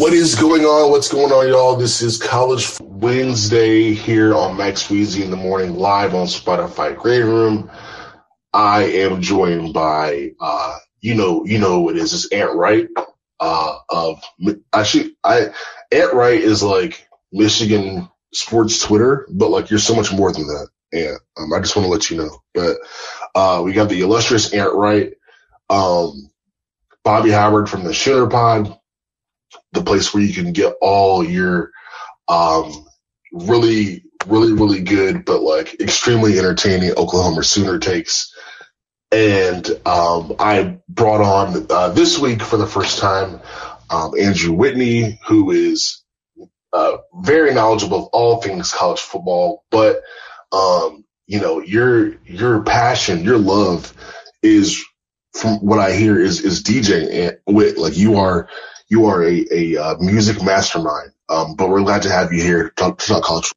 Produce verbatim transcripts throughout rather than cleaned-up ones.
What is going on? What's going on, y'all? This is College Wednesday here on Max Weezy in the Morning, live on Spotify Grade Room. I am joined by, uh, you know, you know who it is. It's Ant Wright. Uh, of actually, I Ant Wright is like Michigan sports Twitter, but like you're so much more than that. And um, I just want to let you know. But uh, we got the illustrious Ant Wright, um, Bobby Howard from the Shitter Pod, the place where you can get all your um, really, really, really good, but like extremely entertaining Oklahoma Sooner takes. And um, I brought on uh, this week for the first time um, Andrew Whitney, who is uh, very knowledgeable of all things college football. But um, you know, your your passion, your love is, from what I hear, is is DJing. And with like you are. You are a, a uh, music mastermind, um, but we're glad to have you here to talk, to talk college.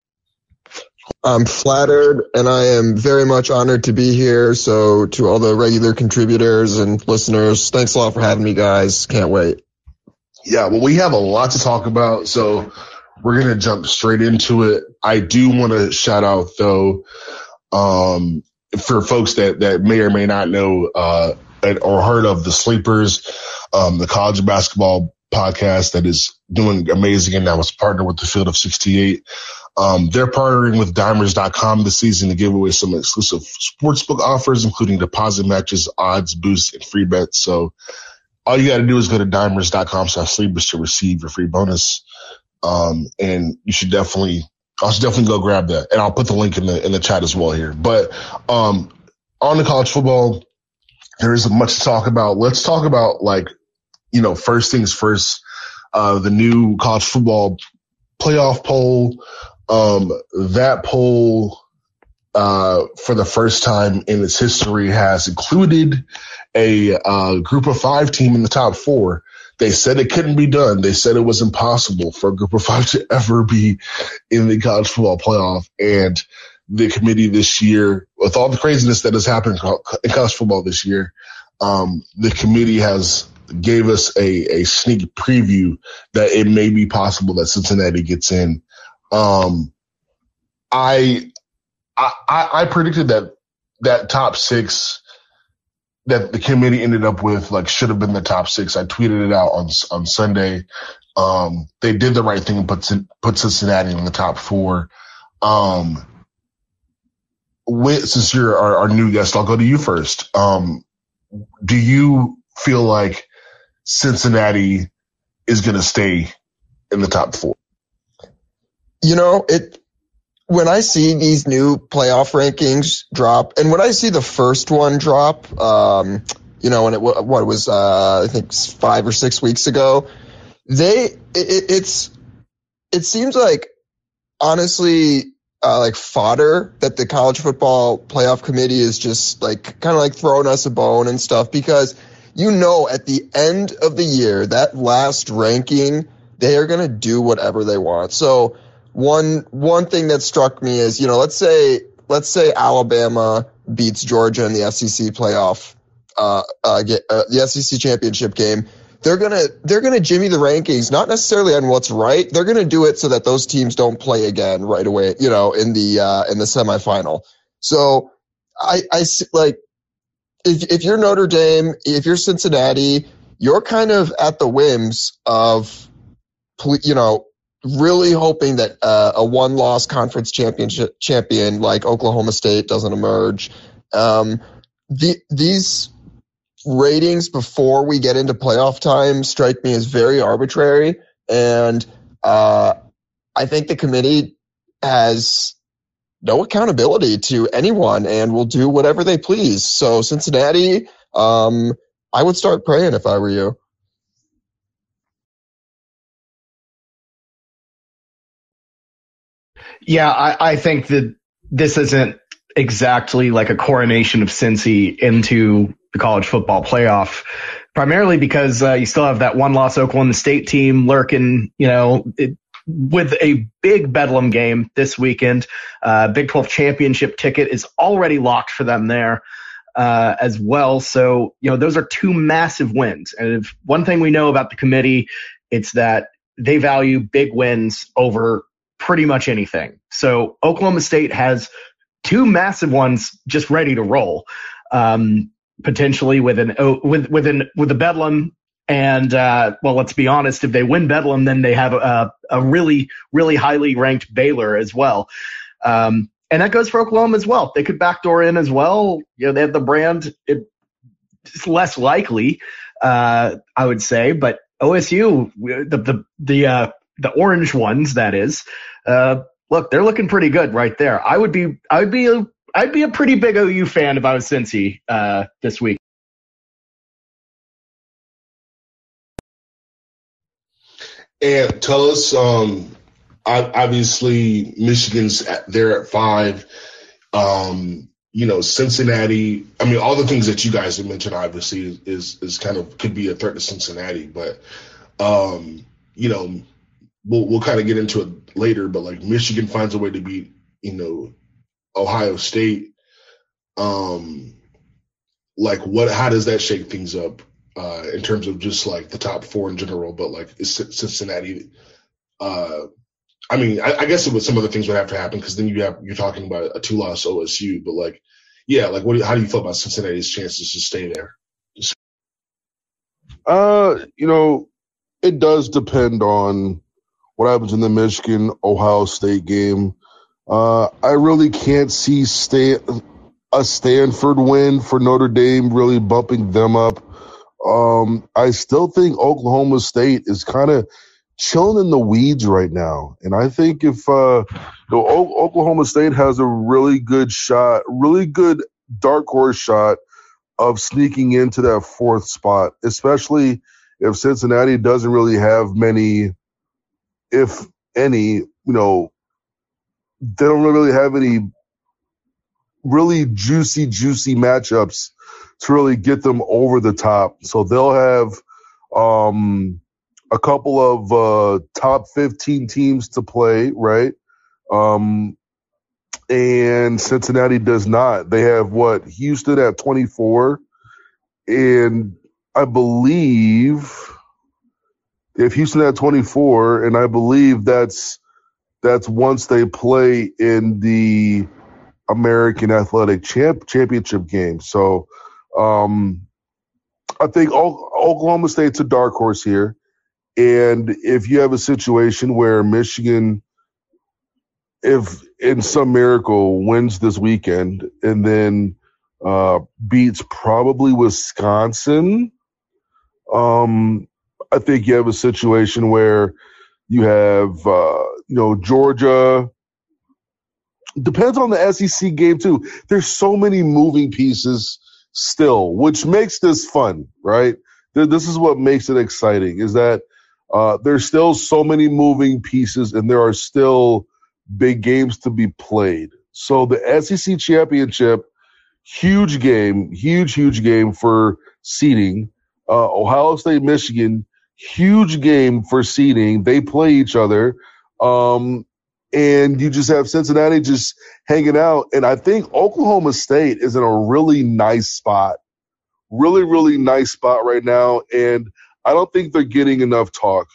I'm flattered, and I am very much honored to be here. So to all the regular contributors and listeners, thanks a lot for having me, guys. Can't wait. Yeah, well, we have a lot to talk about, so we're going to jump straight into it. I do want to shout out, though, um, for folks that, that may or may not know uh, or heard of the Sleepers, um, the college basketball podcast that is doing amazing and now is partnered with the Field of sixty-eight. Um, they're partnering with Dimers dot com this season to give away some exclusive sportsbook offers, including deposit matches, odds, boosts, and free bets. So all you got to do is go to Dimers dot com slash Sleepers to receive your free bonus. Um, and you should definitely, I should definitely go grab that. And I'll put the link in the, in the chat as well here. But, um, on the college football, there isn't much to talk about. Let's talk about, like, you know, first things first, uh, the new college football playoff poll. Um, that poll, uh, for the first time in its history has included a, uh, group of five team in the top four. They said it couldn't be done. They said it was impossible for a group of five to ever be in the college football playoff. And the committee this year, with all the craziness that has happened in college football this year, um, the committee has gave us a, a sneak preview that it may be possible that Cincinnati gets in. Um, I, I, I predicted that that top six that the committee ended up with, like, should have been the top six. I tweeted it out on on Sunday. Um, they did the right thing and put put Cincinnati in the top four. Um, with, since you're our, our new guest, I'll go to you first. Um, do you feel like Cincinnati is going to stay in the top four? You know, it when I see these new playoff rankings drop, and when I see the first one drop, um, you know, when it what it was, uh, I think five or six weeks ago, they it, it's it seems like honestly. Uh, like fodder that the college football playoff committee is just like kind of like throwing us a bone and stuff, because you know at the end of the year, that last ranking, they are going to do whatever they want. So one one thing that struck me is, you know, let's say let's say Alabama beats Georgia in the S E C playoff, uh, uh, get, uh the S E C championship game. They're gonna they're gonna jimmy the rankings, not necessarily on what's right. They're gonna do it so that those teams don't play again right away, you know, in the uh, in the semifinal. So I I like if if you're Notre Dame, if you're Cincinnati, you're kind of at the whims of, you know, really hoping that uh, a one-loss conference championship champion like Oklahoma State doesn't emerge. Um, the these. ratings before we get into playoff time strike me as very arbitrary, and uh, I think the committee has no accountability to anyone and will do whatever they please. So Cincinnati, um, I would start praying if I were you. Yeah, I, I think that this isn't exactly like a coronation of Cincy into the college football playoff, primarily because uh, you still have that one-loss Oklahoma State team lurking, you know, it, with a big Bedlam game this weekend. Uh, Big twelve championship ticket is already locked for them there uh, as well. So, you know, those are two massive wins. And if one thing we know about the committee It's that they value big wins over pretty much anything. So Oklahoma State has two massive ones just ready to roll, um, potentially with an with with an with a Bedlam. And uh, well, let's be honest, if they win Bedlam, then they have a, a really really highly ranked Baylor as well. Um, and that goes for Oklahoma as well. They could backdoor in as well. You know, they have the brand. It, it's less likely, uh, I would say, but O S U, the the the uh, the orange ones, that is, uh, look, they're looking pretty good right there. I would be, I would be, a, I'd be a pretty big O U fan if I was Cincy uh, this week. And tell us, um, obviously Michigan's at, there at five. Um, you know, Cincinnati. I mean, all the things that you guys have mentioned, obviously, is is kind of could be a threat to Cincinnati. But um, you know, we'll we'll kind of get into it later. But like Michigan finds a way to beat, you know, Ohio State. Um, like what? How does that shake things up uh, in terms of just like the top four in general? But like is Cincinnati. Uh, I mean, I, I guess it would, some other things would have to happen because then you have you're talking about a two-loss O S U. But like, yeah, like what? Do you, how do you feel about Cincinnati's chances to stay there? Uh, you know, it does depend on what happens in the Michigan Ohio State game. Uh, I really can't see stay, a Stanford win for Notre Dame really bumping them up. Um, I still think Oklahoma State is kind of chilling in the weeds right now. And I think if uh, you know, o- Oklahoma State has a really good shot, really good dark horse shot of sneaking into that fourth spot, especially if Cincinnati doesn't really have many, if any, you know, they don't really have any really juicy, juicy matchups to really get them over the top. So they'll have um, a couple of uh, top fifteen teams to play, right? Um, and Cincinnati does not. They have what? Houston at twenty-four. And I believe if Houston at twenty-four, and I believe that's that's once they play in the American Athletic Champ Championship game. So um, I think o- Oklahoma State's a dark horse here. And if you have a situation where Michigan, if in some miracle wins this weekend and then uh, beats probably Wisconsin, um, I think you have a situation where you have, uh, you know, Georgia. Depends on the S E C game, too. There's so many moving pieces still, which makes this fun, right? This is what makes it exciting, is that uh, there's still so many moving pieces and there are still big games to be played. So the S E C championship, huge game, huge, huge game for seeding. Uh, Ohio State, Michigan, huge game for seeding. They play each other. Um, and you just have Cincinnati just hanging out. And I think Oklahoma State is in a really nice spot. Really, really nice spot right now. And I don't think they're getting enough talk.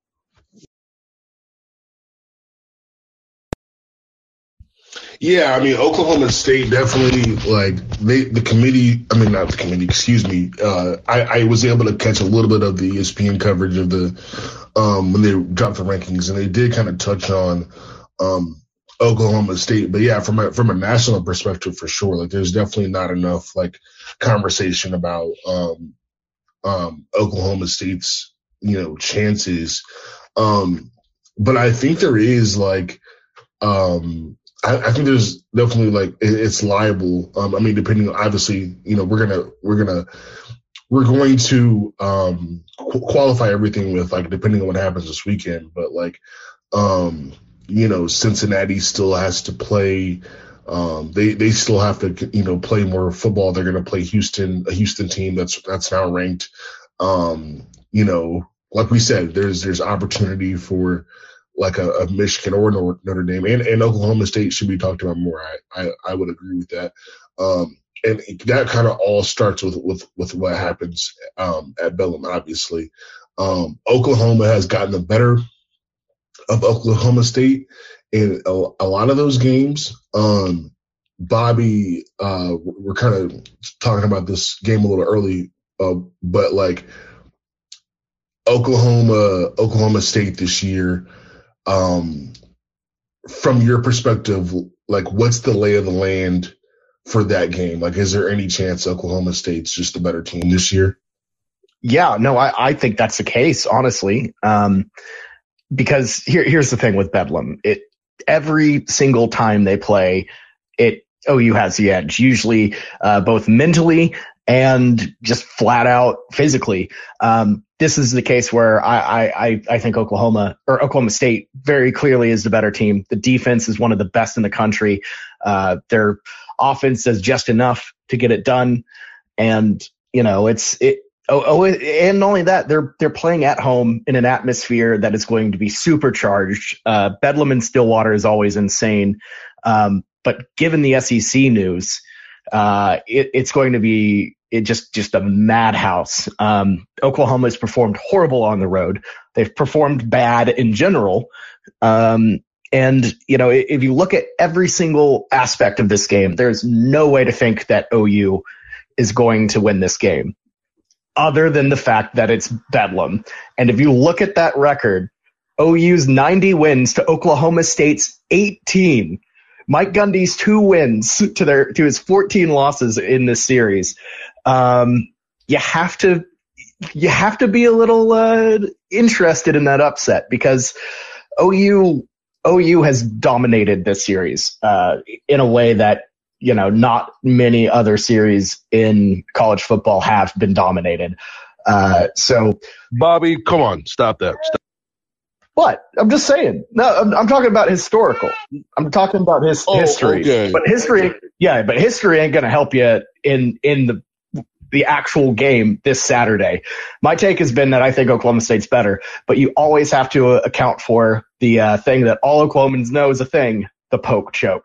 Yeah, I mean, Oklahoma State definitely, like, they, the committee, I mean, not the committee, excuse me. Uh, I, I was able to catch a little bit of the E S P N coverage of the, um, when they dropped the rankings, and they did kind of touch on, um, Oklahoma State. But yeah, from a, from a national perspective, for sure, like, there's definitely not enough, like, conversation about, um, um, Oklahoma State's, you know, chances. Um, but I think there is, like, um, I, I think there's definitely like it, it's liable. Um, I mean, depending on, obviously, you know, we're gonna we're gonna we're going to um, qu- qualify everything with like depending on what happens this weekend. But like, um, you know, Cincinnati still has to play. Um, they they still have to you know play more football. They're gonna play Houston, a Houston team that's that's now ranked. Um, you know, like we said, there's there's opportunity for like a, a Michigan or Notre Dame, and, and Oklahoma State should be talked about more. I, I, I would agree with that. Um, and that kind of all starts with, with, with what happens um, at Bedlam, obviously. Um, Oklahoma has gotten the better of Oklahoma State in a, a lot of those games. Um, Bobby, uh, we're kind of talking about this game a little early, uh, but like Oklahoma, Oklahoma State this year, um, from your perspective, like what's the lay of the land for that game? Like, is there any chance Oklahoma State's just a better team this year? Yeah, no, I, I think that's the case, honestly. Um, because here, here's the thing with Bedlam. It, every single time they play, it, O U has the edge, usually, uh, both mentally and just flat out physically. Um, this is the case where I, I, I think Oklahoma or Oklahoma State very clearly is the better team. The defense is one of the best in the country. Uh, their offense does just enough to get it done. And, you know, it's, it, oh, oh, and not only that, they're, they're playing at home in an atmosphere that is going to be supercharged. Uh, Bedlam in Stillwater is always insane. Um, but given the S E C news, uh, it, it's going to be it just, just a madhouse. Um, Oklahoma has performed horrible on the road. They've performed bad in general. Um, and, you know, if you look at every single aspect of this game, there's no way to think that O U is going to win this game other than the fact that it's Bedlam. And if you look at that record, O U's ninety wins to Oklahoma State's eighteen. Mike Gundy's two wins to their to his fourteen losses in this series. Um, you have to you have to be a little uh, interested in that upset because O U O U has dominated this series uh, in a way that you know not many other series in college football have been dominated. Uh, so, Bobby, come on, stop that. Stop. What? I'm just saying. No, I'm, I'm talking about historical. I'm talking about his Oh, history. okay. But history, yeah, but history ain't going to help you in in the the actual game this Saturday. My take has been that I think Oklahoma State's better, but you always have to uh, account for the uh, thing that all Oklahomans know is a thing: the poke choke.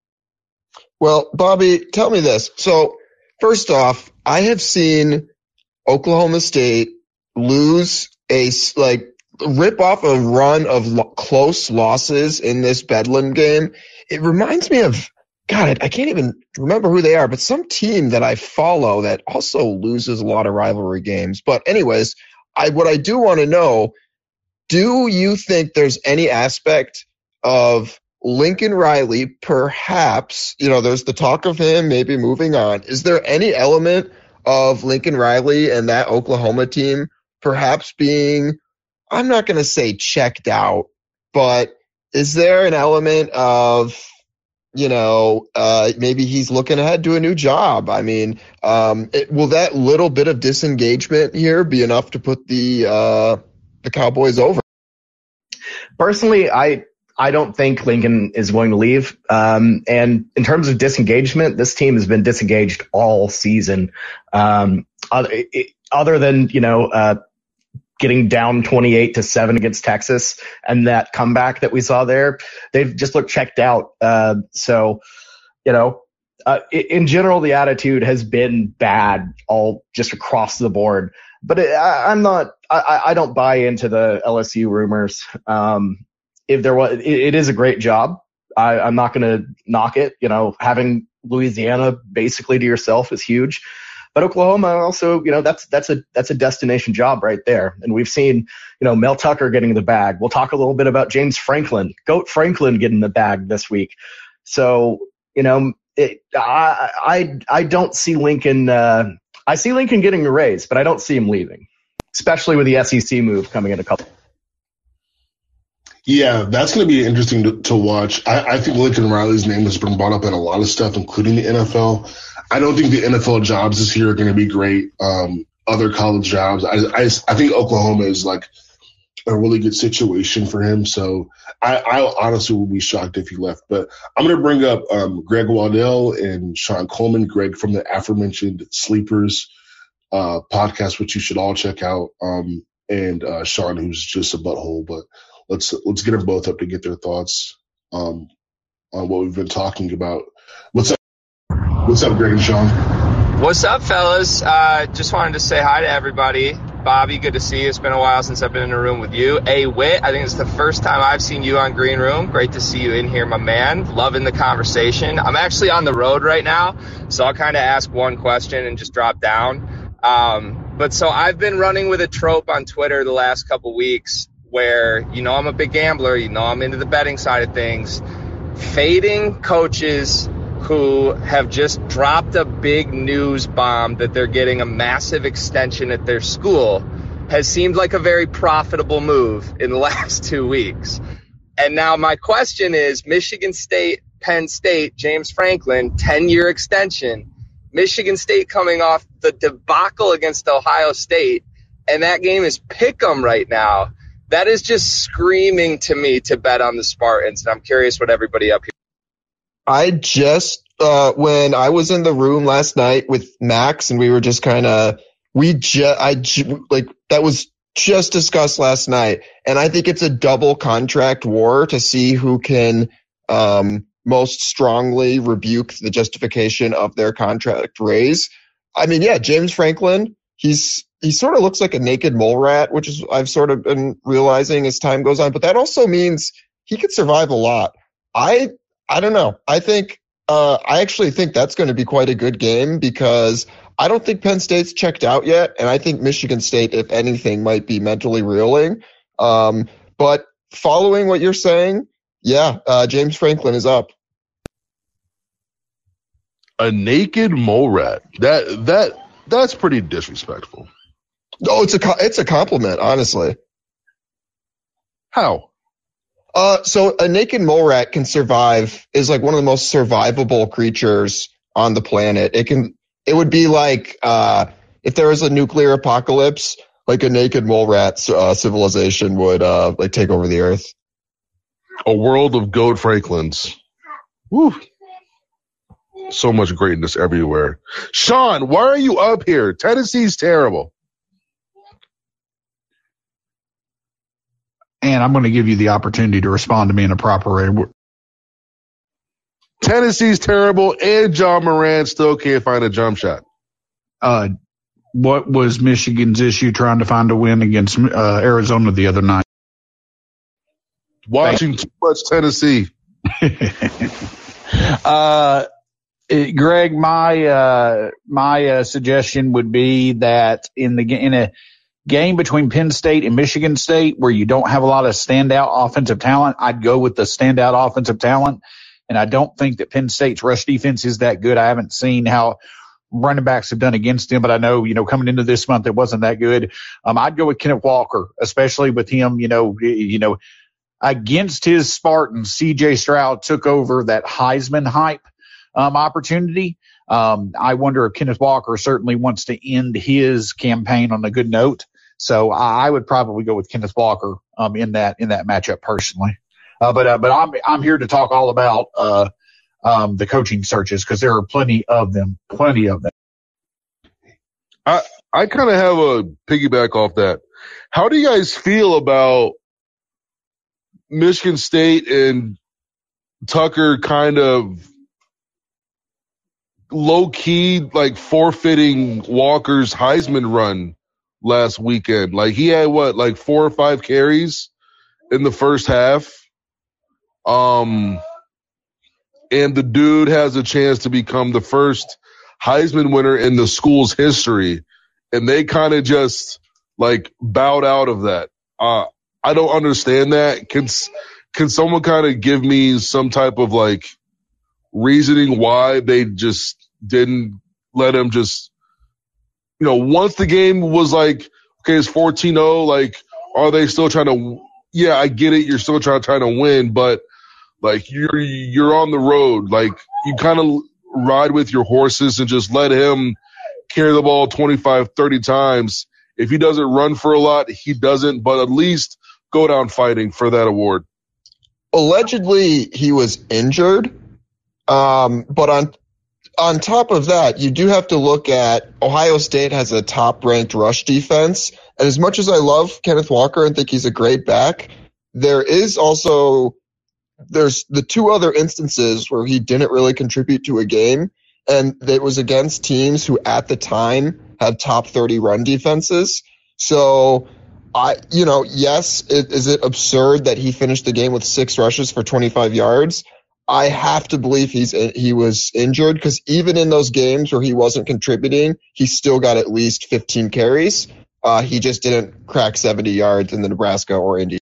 Well, Bobby, tell me this. So, first off, I have seen Oklahoma State lose a like. rip off a run of lo- close losses in this Bedlam game. It reminds me of, God, I can't even remember who they are, but some team that I follow that also loses a lot of rivalry games. But anyways, I what I do want to know, do you think there's any aspect of Lincoln Riley, perhaps, you know, there's the talk of him maybe moving on. Is there any element of Lincoln Riley and that Oklahoma team perhaps being, I'm not going to say checked out, but is there an element of, you know, uh, maybe he's looking ahead to a new job? I mean, um, it, will that little bit of disengagement here be enough to put the uh, the Cowboys over? Personally, I I don't think Lincoln is going to leave. Um, and in terms of disengagement, this team has been disengaged all season. Um, other, it, other than, you know, uh, getting down twenty-eight to seven against Texas and that comeback that we saw there, they've just looked checked out. Uh, so, you know, uh, in general, the attitude has been bad all just across the board. But it, I, I'm not, I, I don't buy into the L S U rumors. Um, if there was, it, it is a great job. I, I'm not going to knock it. You know, having Louisiana basically to yourself is huge. But Oklahoma also, you know, that's that's a that's a destination job right there. And we've seen, you know, Mel Tucker getting the bag. We'll talk a little bit about James Franklin, Goat Franklin getting the bag this week. So, you know, it, I I I don't see Lincoln. Uh, I see Lincoln getting a raise, but I don't see him leaving, especially with the S E C move coming in a couple. Yeah, that's going to be interesting to, to watch. I, I think Lincoln Riley's name has been brought up in a lot of stuff, including the N F L. I don't think the N F L jobs this year are going to be great. Um, other college jobs, I, I, I think Oklahoma is like a really good situation for him. So I, I honestly would be shocked if he left. But I'm going to bring up um, Greg Waddell and Sean Coleman. Greg from the aforementioned Sleepers uh, podcast, which you should all check out, um, and uh, Sean, who's just a butthole. But let's let's get them both up to get their thoughts um, on what we've been talking about. What's up? What's up, Greg and Sean? What's up, fellas? Uh, just wanted to say hi to everybody. Bobby, Bobby, good to see you. It's been a while since I've been in a room with you. A Wit, I think it's the first time I've seen you on Green Room. Great to see you in here, my man. Loving the conversation. I'm actually on the road right now, so I'll kind of ask one question and just drop down. Um, but so I've been running with a trope on Twitter the last couple weeks where, you know, I'm a big gambler. You know, I'm into the betting side of things. Fading coaches who have just dropped a big news bomb that they're getting a massive extension at their school has seemed like a very profitable move in the last two weeks. And now my question is, Michigan State, Penn State, James Franklin, ten-year extension. Michigan State coming off the debacle against Ohio State, and that game is pick'em right now. That is just screaming to me to bet on the Spartans. And I'm curious what everybody up here. I just, uh, when I was in the room last night with Max and we were just kind of, we just, I, ju- like, that was just discussed last night. And I think it's a double contract war to see who can, um, most strongly rebuke the justification of their contract raise. I mean, yeah, James Franklin, he's, he sort of looks like a naked mole rat, which is, I've sort of been realizing as time goes on, but that also means he could survive a lot. I, I don't know. I think, uh, I actually think that's going to be quite a good game because I don't think Penn State's checked out yet. And I think Michigan State, if anything, might be mentally reeling. Um, but following what you're saying, yeah, uh, James Franklin is up. A naked mole rat. That, that, that's pretty disrespectful. Oh, it's a, it's a compliment, honestly. How? Uh, so a naked mole rat can survive, is like one of the most survivable creatures on the planet. It can, it would be like, uh, if there was a nuclear apocalypse, like a naked mole rat, uh, civilization would, uh, like take over the earth. A world of goat Franklins. Woo. So much greatness everywhere. Sean, why are you up here? Tennessee's terrible. And I'm going to give you the opportunity to respond to me in a proper way. Tennessee's terrible, and John Moran still can't find a jump shot. Uh, what was Michigan's issue trying to find a win against uh, Arizona the other night? Watching too much Tennessee. uh, it, Greg, my uh, my uh, suggestion would be that in the in a game between Penn State and Michigan State, where you don't have a lot of standout offensive talent, I'd go with the standout offensive talent. And I don't think that Penn State's rush defense is that good. I haven't seen how running backs have done against them, but I know, you know, coming into this month, it wasn't that good. Um, I'd go with Kenneth Walker, especially with him, you know, you know, against his Spartans. C J Stroud took over that Heisman hype um, opportunity. Um, I wonder if Kenneth Walker certainly wants to end his campaign on a good note. So I, I would probably go with Kenneth Walker um, in that in that matchup personally. Uh, but uh, but I'm I'm here to talk all about uh, um, the coaching searches because there are plenty of them, plenty of them. I I kind of have a piggyback off that. How do you guys feel about Michigan State and Tucker kind of low key like forfeiting Walker's Heisman run last weekend? Like he had what, like four or five carries in the first half. Um, and the dude has a chance to become the first Heisman winner in the school's history. And they kind of just like bowed out of that. Uh, I don't understand that. Can, can someone kind of give me some type of like reasoning why they just didn't let him just, you know, once the game was like, okay, it's fourteen oh, like, are they still trying to, yeah, I get it. You're still trying, trying to win, but like you're, you're on the road. Like you kind of ride with your horses and just let him carry the ball twenty-five, thirty times. If he doesn't run for a lot, he doesn't, but at least go down fighting for that award. Allegedly, he was injured. Um, but on, on top of that, you do have to look at Ohio State has a top ranked rush defense. And as much as I love Kenneth Walker and think he's a great back, there is also, there's the two other instances where he didn't really contribute to a game. And it was against teams who at the time had top thirty run defenses. So, I, you know, yes, it, is it absurd that he finished the game with six rushes for twenty-five yards? I have to believe he's he was injured, because even in those games where he wasn't contributing, he still got at least fifteen carries. Uh, he just didn't crack seventy yards in the Nebraska or Indy.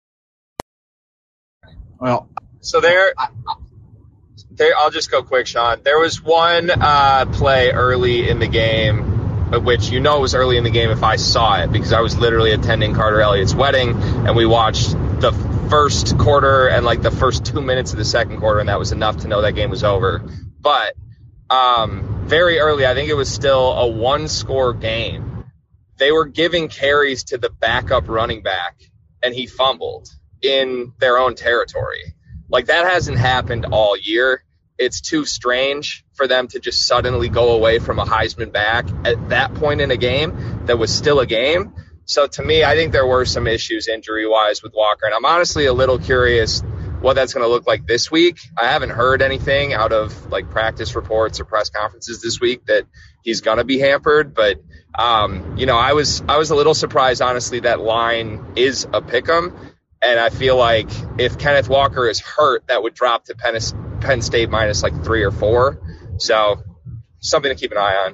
Well, so there, there. I'll just go quick, Sean. There was one uh, play early in the game, which you know was early in the game if I saw it, because I was literally attending Carter Elliott's wedding, and we watched the first quarter and like the first two minutes of the second quarter, and that was enough to know that game was over. But um, very early, I think it was still a one-score game. They were giving carries to the backup running back, and he fumbled in their own territory. Like, that hasn't happened all year. It's too strange for them to just suddenly go away from a Heisman back at that point in a game that was still a game. So to me, I think there were some issues injury-wise with Walker, and I'm honestly a little curious what that's going to look like this week. I haven't heard anything out of like practice reports or press conferences this week that he's going to be hampered, but um, you know, I was I was a little surprised, honestly, that line is a pick'em, and I feel like if Kenneth Walker is hurt, that would drop to Penn, Penn State minus like three or four. So something to keep an eye on.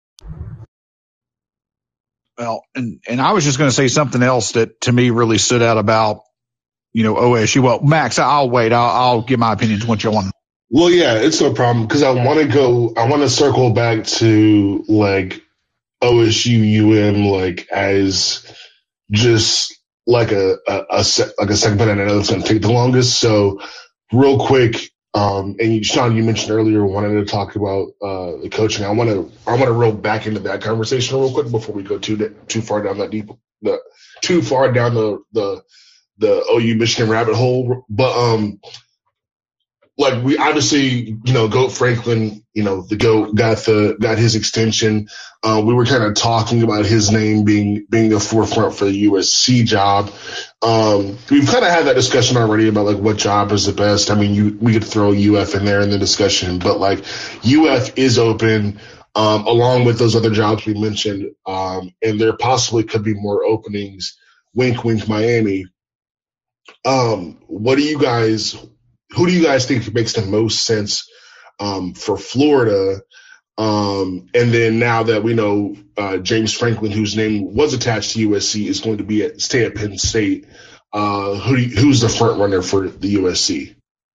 Well, and, and I was just going to say something else that to me really stood out about, you know, O S U. Well, Max, I'll wait. I'll, I'll give my opinions once you want. Well, yeah, it's no problem, because I want to go, I want to circle back to like O S U U M, like as just like a, a, a se- like a segment, and I know it's going to take the longest. So real quick, um, and you, Sean, you mentioned earlier wanted to talk about uh, the coaching. I want to I want to roll back into that conversation real quick before we go too too far down that deep, the too far down the the the O U Michigan rabbit hole. But um, like we obviously, you know, Goat Franklin, you know, the Goat got the got his extension. Uh, we were kind of talking about his name being being the forefront for the U S C job. Um, we've kind of had that discussion already about like what job is the best. I mean, you we could throw U F in there in the discussion, but like U F is open um, along with those other jobs we mentioned, um, and there possibly could be more openings. Wink, wink, Miami. Um, what do you guys? Who do you guys think makes the most sense um, for Florida? Um, and then now that we know uh, James Franklin, whose name was attached to U S C, is going to be at stay at Penn State, uh, who do you, who's the front runner for the U S C?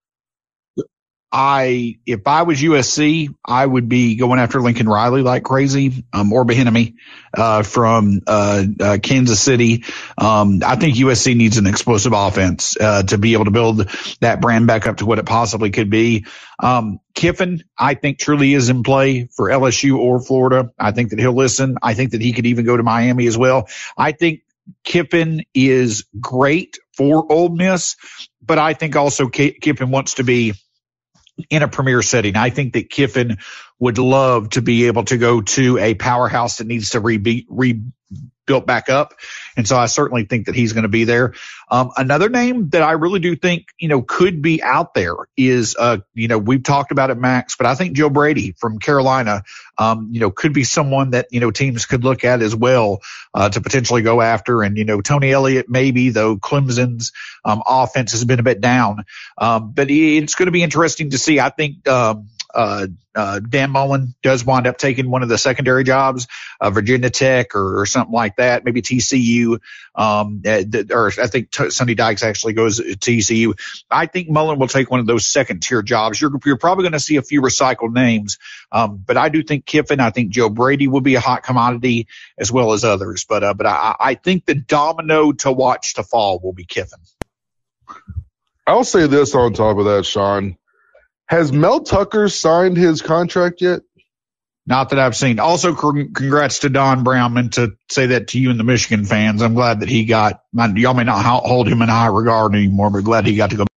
I, if I was U S C, I would be going after Lincoln Riley like crazy, um, or Bieniemy, uh, from, uh, uh, Kansas City. Um, I think U S C needs an explosive offense, uh, to be able to build that brand back up to what it possibly could be. Um, Kiffin, I think truly is in play for L S U or Florida. I think that he'll listen. I think that he could even go to Miami as well. I think Kiffin is great for Ole Miss, but I think also K- Kiffin wants to be in a premier setting. I think that Kiffin would love to be able to go to a powerhouse that needs to re- rebuilt back up. And so I certainly think that he's going to be there. Um, another name that I really do think, you know, could be out there is, uh, you know, we've talked about it, Max, but I think Joe Brady from Carolina, um, you know, could be someone that, you know, teams could look at as well, uh, to potentially go after. And, you know, Tony Elliott, maybe, though Clemson's, um, offense has been a bit down. Um, but it's going to be interesting to see. I think, um, Uh, uh, Dan Mullen does wind up taking one of the secondary jobs, uh, Virginia Tech or, or something like that, maybe T C U, um, uh, or I think T- Sonny Dykes actually goes to T C U. I think Mullen will take one of those second tier jobs. You're, you're probably going to see a few recycled names, um, but I do think Kiffin, I think Joe Brady will be a hot commodity as well as others. But, uh, but I, I think the domino to watch to fall will be Kiffin. I'll say this on top of that, Sean. Has Mel Tucker signed his contract yet? Not that I've seen. Also, con- congrats to Don Brownman, to say that to you and the Michigan fans. I'm glad that he got – y'all may not hold him in high regard anymore, but glad he got to go.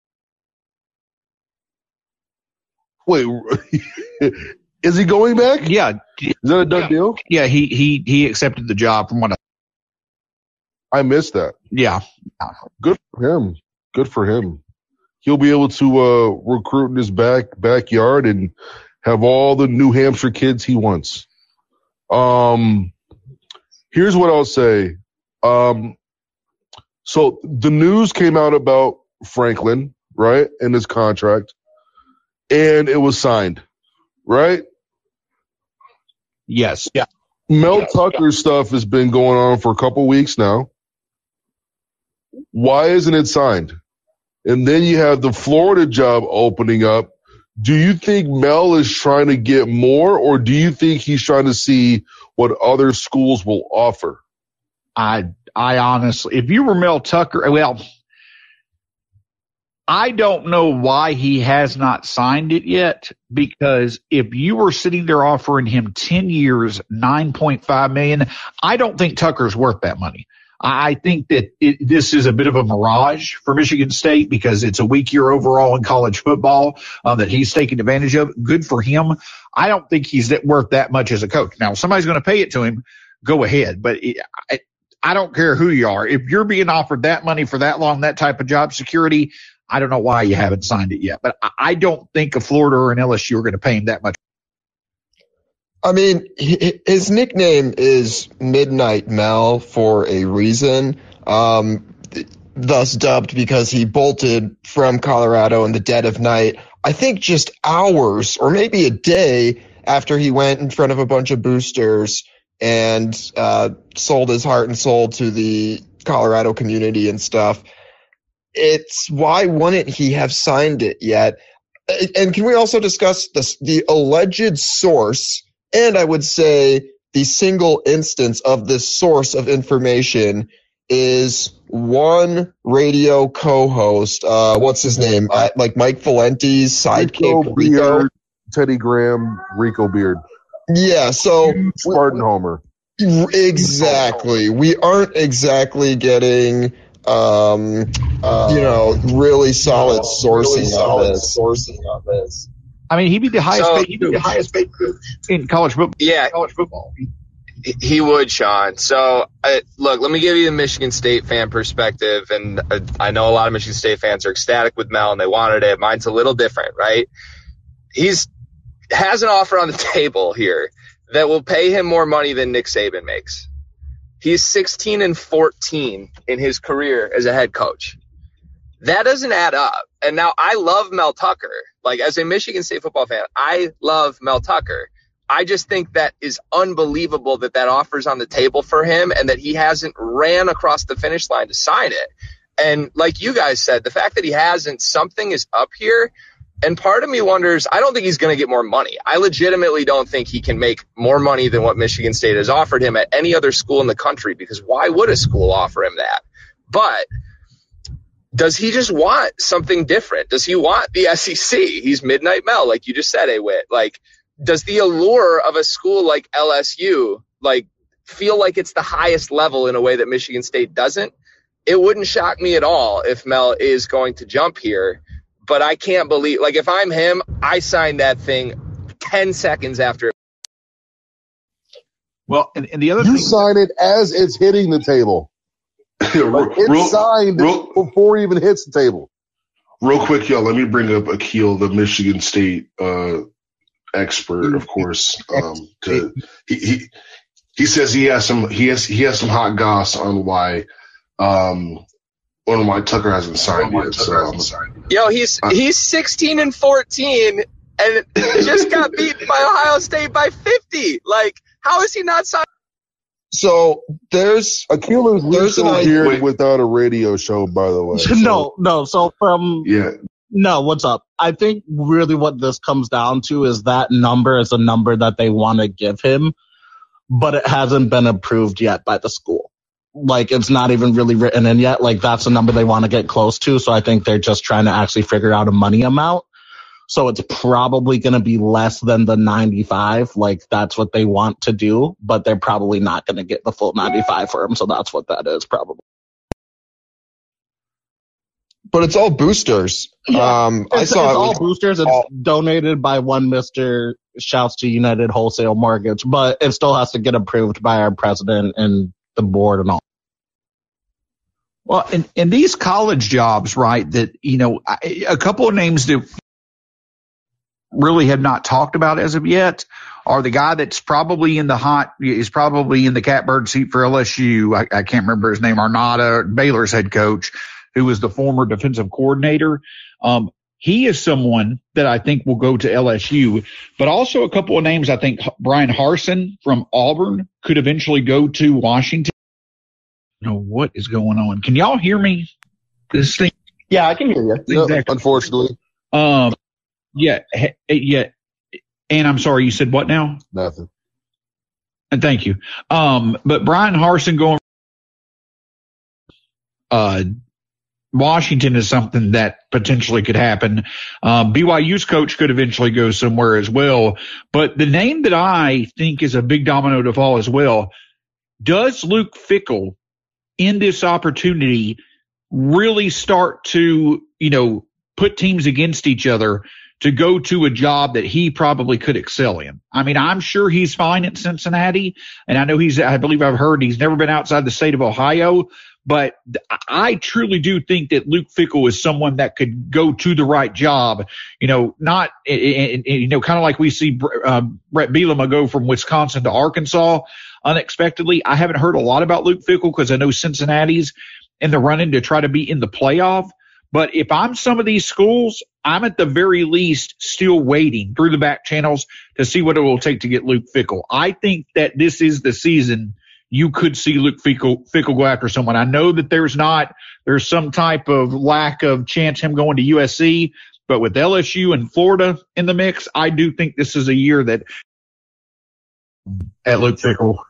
Wait, is he going back? Yeah. Is that a done yeah. deal? Yeah, he, he, he accepted the job from what I – I missed that. Yeah. Good for him. Good for him. He'll be able to uh, recruit in his back backyard and have all the New Hampshire kids he wants. Um, here's what I'll say. Um, so the news came out about Franklin, right, and his contract, and it was signed, right? Yes. Yeah. Mel Tucker's stuff has been going on for a couple weeks now. Why isn't it signed? And then you have the Florida job opening up. Do you think Mel is trying to get more, or do you think he's trying to see what other schools will offer? I I honestly, if you were Mel Tucker, well, I don't know why he has not signed it yet, because if you were sitting there offering him ten years, nine point five million dollars, I don't think Tucker's worth that money. I think that it, this is a bit of a mirage for Michigan State because it's a weak year overall in college football uh, that he's taking advantage of. Good for him. I don't think he's that worth that much as a coach. Now, if somebody's going to pay it to him, go ahead. But it, I, I don't care who you are. If you're being offered that money for that long, that type of job security, I don't know why you haven't signed it yet. But I, I don't think a Florida or an L S U are going to pay him that much. I mean, his nickname is Midnight Mel for a reason, um, thus dubbed because he bolted from Colorado in the dead of night, I think just hours or maybe a day after he went in front of a bunch of boosters and uh, sold his heart and soul to the Colorado community and stuff. It's why wouldn't he have signed it yet? And can we also discuss this, the alleged source, and I would say the single instance of this source of information is one radio co-host. Uh, what's his name? Uh, like Mike Valenti's sidekick, Rico, Rico. Beard, Teddy Graham, Rico Beard. Yeah, so Spartan Homer. Exactly. We aren't exactly getting, um, uh, you know, really solid sourcing really solid on this. Sourcing on this. I mean, he'd be the highest So- paid, he'd be the highest paid coach in college football. Yeah, College football. he would, Sean. So, uh, look, let me give you the Michigan State fan perspective. And uh, I know a lot of Michigan State fans are ecstatic with Mel and they wanted it. Mine's a little different, right? He's has an offer on the table here that will pay him more money than Nick Saban makes. He's sixteen and fourteen in his career as a head coach. That doesn't add up. And now I love Mel Tucker. Like, as a Michigan State football fan, I love Mel Tucker. I just think that is unbelievable that that offer's on the table for him and that he hasn't ran across the finish line to sign it. And like you guys said, the fact that he hasn't, something is up here. And part of me wonders, I don't think he's going to get more money. I legitimately don't think he can make more money than what Michigan State has offered him at any other school in the country, because why would a school offer him that? But does he just want something different? Does he want the S E C? He's Midnight Mel, like you just said, A-Wit. Like, does the allure of a school like L S U, like, feel like it's the highest level in a way that Michigan State doesn't? It wouldn't shock me at all if Mel is going to jump here. But I can't believe, like, if I'm him, I signed that thing ten seconds after. Well, and, and the other You thing, sign it as it's hitting the table. Like, it's real, signed real, before it even hits the table. real quick, y'all, let me bring up Akil, the Michigan State uh, expert, of course. Um, to, he, he he says he has some he has he has some hot goss on why um on why Tucker hasn't signed yet. So, um, Yo, he's he's sixteen and fourteen and just got beaten by Ohio State by fifty. Like, how is he not signed? So there's Akil is There's an legal idea- here Wait. without a radio show, by the way. So- No, no. So from yeah, no, what's up? I think really what this comes down to is that number is a number that they want to give him, but it hasn't been approved yet by the school. Like, it's not even really written in yet. Like, that's a number they want to get close to. So I think they're just trying to actually figure out a money amount. So it's probably going to be less than the ninety-five. Like, that's what they want to do, but they're probably not going to get the full ninety-five for him. So that's what that is probably. but it's all boosters. Yeah. Um, I It's, saw it's it all was boosters. It's all- donated by one Mister Shouts to United Wholesale Mortgage, but it still has to get approved by our president and the board and all. well, in, in these college jobs, right, that, you know, I- a couple of names that really have not talked about as of yet are the guy that's probably in the hot, is probably in the catbird seat for L S U. I, I can't remember his name, Arnada, Baylor's head coach, who was the former defensive coordinator. Um, he is someone that I think will go to L S U, but also a couple of names. I think Brian Harsin from Auburn could eventually go to Washington. I don't know what is going on. Can y'all hear me? This thing. Yeah, I can hear you. Yep, Exactly. unfortunately. Um, yeah, yeah. And I'm sorry, you said what now? Nothing. And thank you. Um, but Brian Harsin going, uh, Washington is something that potentially could happen. Um, B Y U's coach could eventually go somewhere as well. But the name that I think is a big domino to fall as well, does Luke Fickell in this opportunity really start to, you know, put teams against each other to go to a job that he probably could excel in? I mean, I'm sure he's fine at Cincinnati, and I know he's, I believe I've heard he's never been outside the state of Ohio, but I truly do think that Luke Fickell is someone that could go to the right job, you know, not, you know, kind of like we see um, Brett Bielema go from Wisconsin to Arkansas unexpectedly. I haven't heard a lot about Luke Fickell because I know Cincinnati's in the running to try to be in the playoff. But if I'm some of these schools, I'm at the very least still waiting through the back channels to see what it will take to get Luke Fickell. I think that this is the season you could see Luke Fickell, Fickell go after someone. I know that there's not, there's some type of lack of chance him going to U S C, but with L S U and Florida in the mix, I do think this is a year that at Luke Fickell.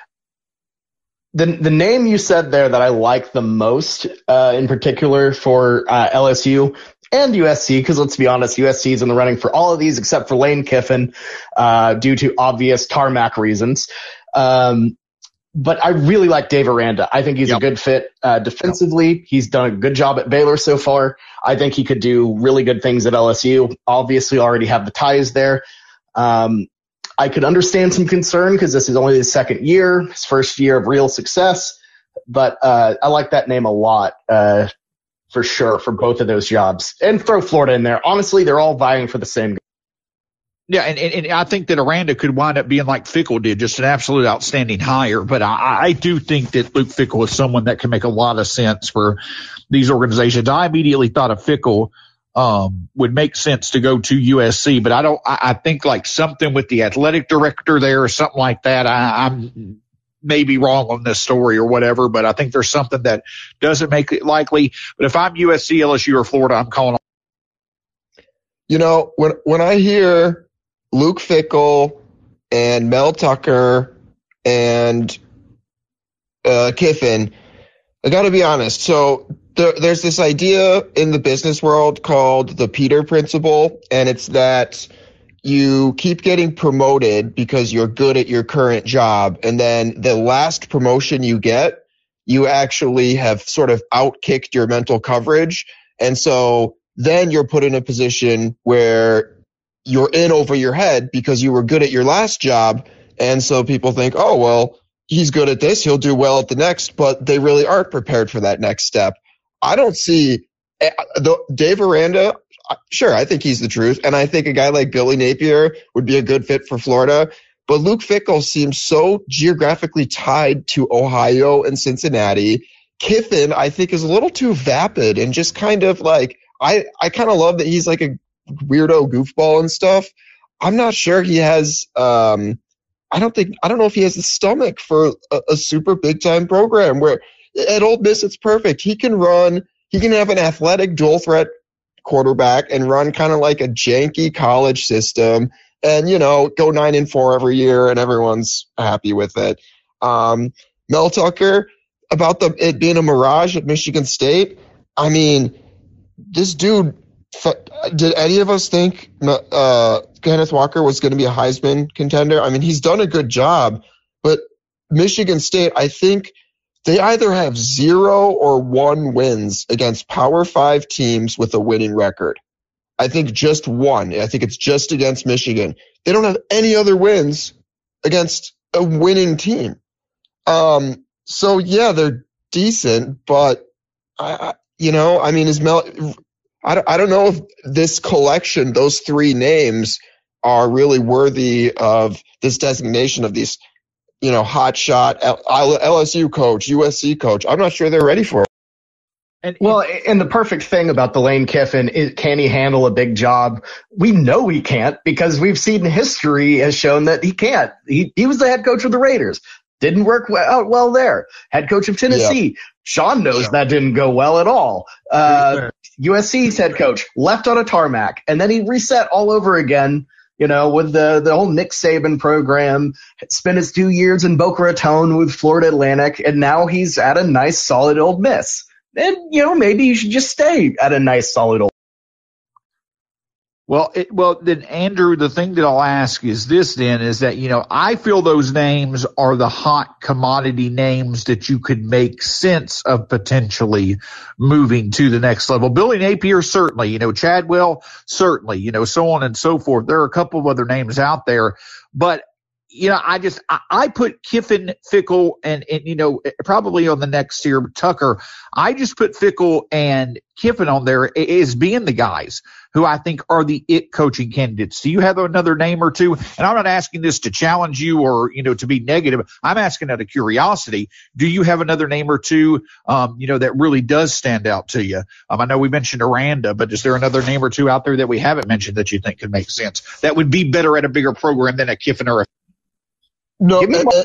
The the name you said there that I like the most, uh, in particular for uh, L S U and U S C, because let's be honest, U S C is in the running for all of these except for Lane Kiffin, uh, due to obvious tarmac reasons. Um, but I really like Dave Aranda. I think he's yep. a good fit uh, defensively. Yep. He's done a good job at Baylor so far. I think he could do really good things at L S U. Obviously, already have the ties there. Um, I could understand some concern because this is only his second year, his first year of real success. But uh, I like that name a lot, uh, for sure, for both of those jobs. And throw Florida in there. Honestly, they're all vying for the same. Yeah, and, and, and I think that Aranda could wind up being like Fickell did, just an absolute outstanding hire. But I, I do think that Luke Fickell is someone that can make a lot of sense for these organizations. I immediately thought of Fickell um, would make sense to go to U S C, but I don't. I, I think like something with the athletic director there or something like that. I, I'm maybe wrong on this story or whatever, but I think there's something that doesn't make it likely. But if I'm U S C, L S U, or Florida, I'm calling on. You know, when when I hear Luke Fickell and Mel Tucker and uh, Kiffin, I got to be honest. So there, there's this idea in the business world called the Peter Principle, and it's that you keep getting promoted because you're good at your current job, and then the last promotion you get, you actually have sort of outkicked your mental coverage, and so then you're put in a position where you're in over your head because you were good at your last job. And so people think, oh, well, he's good at this, he'll do well at the next, but they really aren't prepared for that next step. I don't see the, Dave Aranda. Sure, I think he's the truth. And I think a guy like Billy Napier would be a good fit for Florida. But Luke Fickell seems so geographically tied to Ohio and Cincinnati. Kiffin, I think, is a little too vapid and just kind of like, I, I kind of love that he's like a weirdo goofball and stuff. I'm not sure he has um I don't think I don't know if he has the stomach for a, a super big time program where at Ole Miss it's perfect. He can run, he can have an athletic dual threat quarterback and run kind of like a janky college system and, you know, go nine and four every year and everyone's happy with it. Um Mel Tucker, about the it being a mirage at Michigan State, I mean, this dude, did any of us think uh, Kenneth Walker was going to be a Heisman contender? I mean, he's done a good job, but Michigan State, I think they either have zero or one wins against Power Five teams with a winning record. I think just one. I think it's just against Michigan. They don't have any other wins against a winning team. Um, so, yeah, they're decent, but, I, I, you know, I mean, is Mel I don't, I don't know if this collection, those three names, are really worthy of this designation of these, you know, hot shot L S U coach, U S C coach. I'm not sure they're ready for it. And, well, and the perfect thing about the Lane Kiffin is, can he handle a big job? We know he can't because we've seen history has shown that he can't. He he was the head coach of the Raiders. Didn't work out well there. Head coach of Tennessee. Yeah. Sean knows yeah. that didn't go well at all. Uh, U S C's head coach left on a tarmac, and then he reset all over again, you know, with the, the whole Nick Saban program, spent his two years in Boca Raton with Florida Atlantic, and now he's at a nice, solid Ole Miss. And, you know, maybe you should just stay at a nice, solid Ole Well, it, well, then, Andrew, the thing that I'll ask is this then, is that, you know, I feel those names are the hot commodity names that you could make sense of potentially moving to the next level. Billy Napier, certainly, you know, Chadwell, certainly, you know, so on and so forth. There are a couple of other names out there, but, you know, I just, I, I put Kiffin, Fickell, and, and, you know, probably on the next tier, Tucker. I just put Fickell and Kiffin on there as being the guys who I think are the it coaching candidates. Do you have another name or two? And I'm not asking this to challenge you or, you know, to be negative. I'm asking out of curiosity. Do you have another name or two, um, you know, that really does stand out to you? Um, I know we mentioned Aranda, but is there another name or two out there that we haven't mentioned that you think could make sense? That would be better at a bigger program than a Kiffin or a No, uh, uh,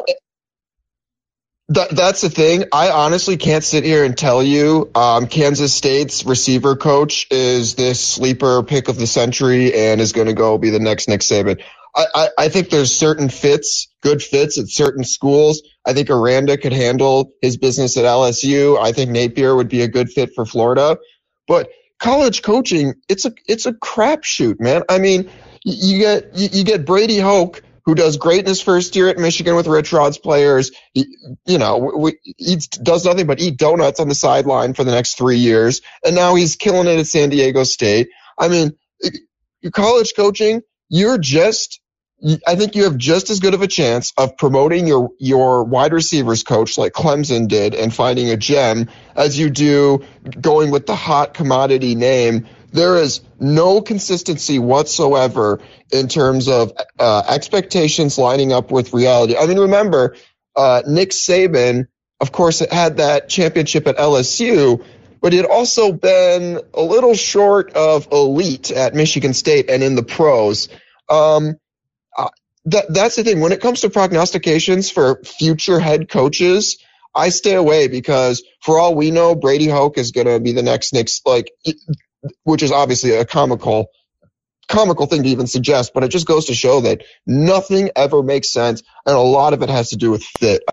that, that's the thing. I honestly can't sit here and tell you um, Kansas State's receiver coach is this sleeper pick of the century and is going to go be the next Nick Saban. I, I, I think there's certain fits, good fits at certain schools. I think Aranda could handle his business at L S U. I think Napier would be a good fit for Florida. But college coaching, it's a it's a crapshoot, man. I mean, you get you, you get Brady Hoke, who does great in his first year at Michigan with Rich Rod's players. He, you know, we, he does nothing but eat donuts on the sideline for the next three years. And now he's killing it at San Diego State. I mean, your college coaching, you're just, I think you have just as good of a chance of promoting your, your wide receivers coach like Clemson did and finding a gem as you do going with the hot commodity name. There is no consistency whatsoever in terms of uh, expectations lining up with reality. I mean, remember, uh, Nick Saban, of course, had that championship at L S U, but he had also been a little short of elite at Michigan State and in the pros. Um, uh, that, that's the thing. When it comes to prognostications for future head coaches, I stay away because for all we know, Brady Hoke is going to be the next Nick, like, which is obviously a comical comical thing to even suggest, but it just goes to show that nothing ever makes sense, and a lot of it has to do with fit.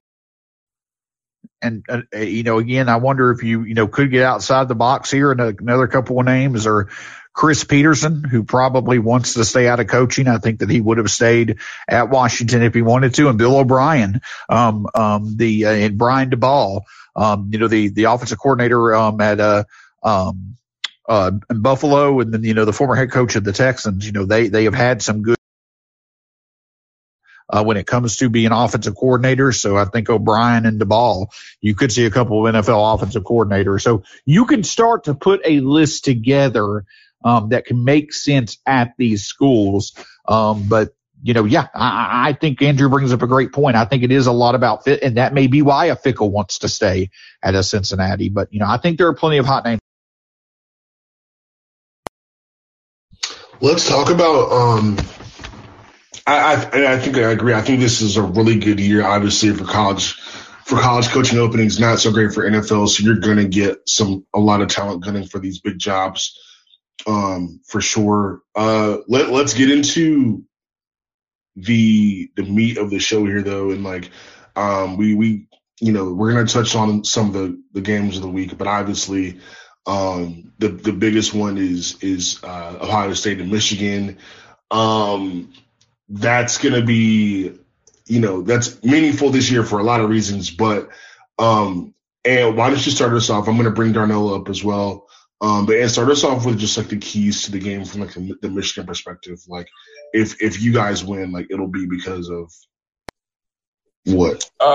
And, uh, you know, again, I wonder if you, you know, could get outside the box here. And another couple of names are Chris Peterson, who probably wants to stay out of coaching. I think that he would have stayed at Washington if he wanted to. And Bill O'Brien, um, um, the, uh, and Brian DeBall, um, you know, the, the offensive coordinator, um, at, uh, um, Uh, in Buffalo, and then, you know, the former head coach of the Texans, you know, they, they have had some good, uh, when it comes to being offensive coordinators. So I think O'Brien and DeBall, you could see a couple of N F L offensive coordinators. So you can start to put a list together, um, that can make sense at these schools. Um, but, you know, yeah, I, I think Andrew brings up a great point. I think it is a lot about fit, and that may be why a Fickell wants to stay at a Cincinnati. But, you know, I think there are plenty of hot names. Let's talk about. Um, I, I I think I agree. I think this is a really good year, obviously for college, for college coaching openings. Not so great for N F L. So you're going to get some a lot of talent gunning for these big jobs, um, for sure. Uh, let let's get into the the meat of the show here, though, and like, um, we we you know we're going to touch on some of the the games of the week, but obviously. Um, the, the biggest one is, is, uh, Ohio State and Michigan. Um, that's going to be, you know, that's meaningful this year for a lot of reasons, but, um, and why don't you start us off? I'm going to bring Darnell up as well. Um, but and start us off with just like the keys to the game from like the, the Michigan perspective. Like if, if you guys win, like it'll be because of what? Uh,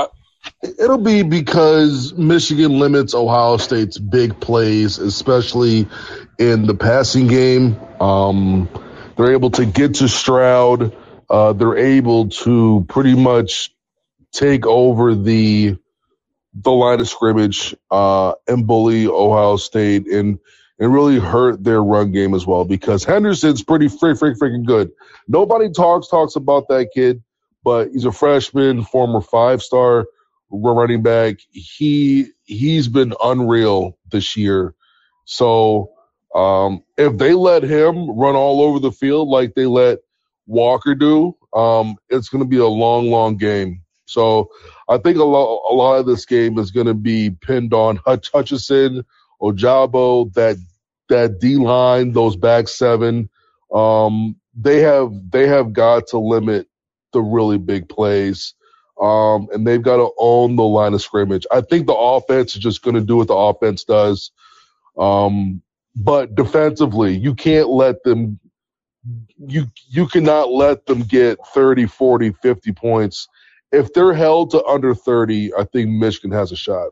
It'll be because Michigan limits Ohio State's big plays, especially in the passing game. Um, they're able to get to Stroud. Uh, they're able to pretty much take over the the line of scrimmage uh, and bully Ohio State and and really hurt their run game as well, because Henderson's pretty freak, freak, freaking good. Nobody talks talks about that kid, but he's a freshman, former five-star running back. He he's been unreal this year. So um, if they let him run all over the field like they let Walker do, um, it's going to be a long, long game. So I think a lot, a lot of this game is going to be pinned on Hutch, Hutchison, Ojabo, that that D line, those back seven. Um, they have they have got to limit the really big plays, um, and they've got to own the line of scrimmage. I think the offense is just going to do what the offense does, um, but defensively, you can't let them. You you cannot let them get thirty, forty, fifty points. If they're held to under thirty, I think Michigan has a shot.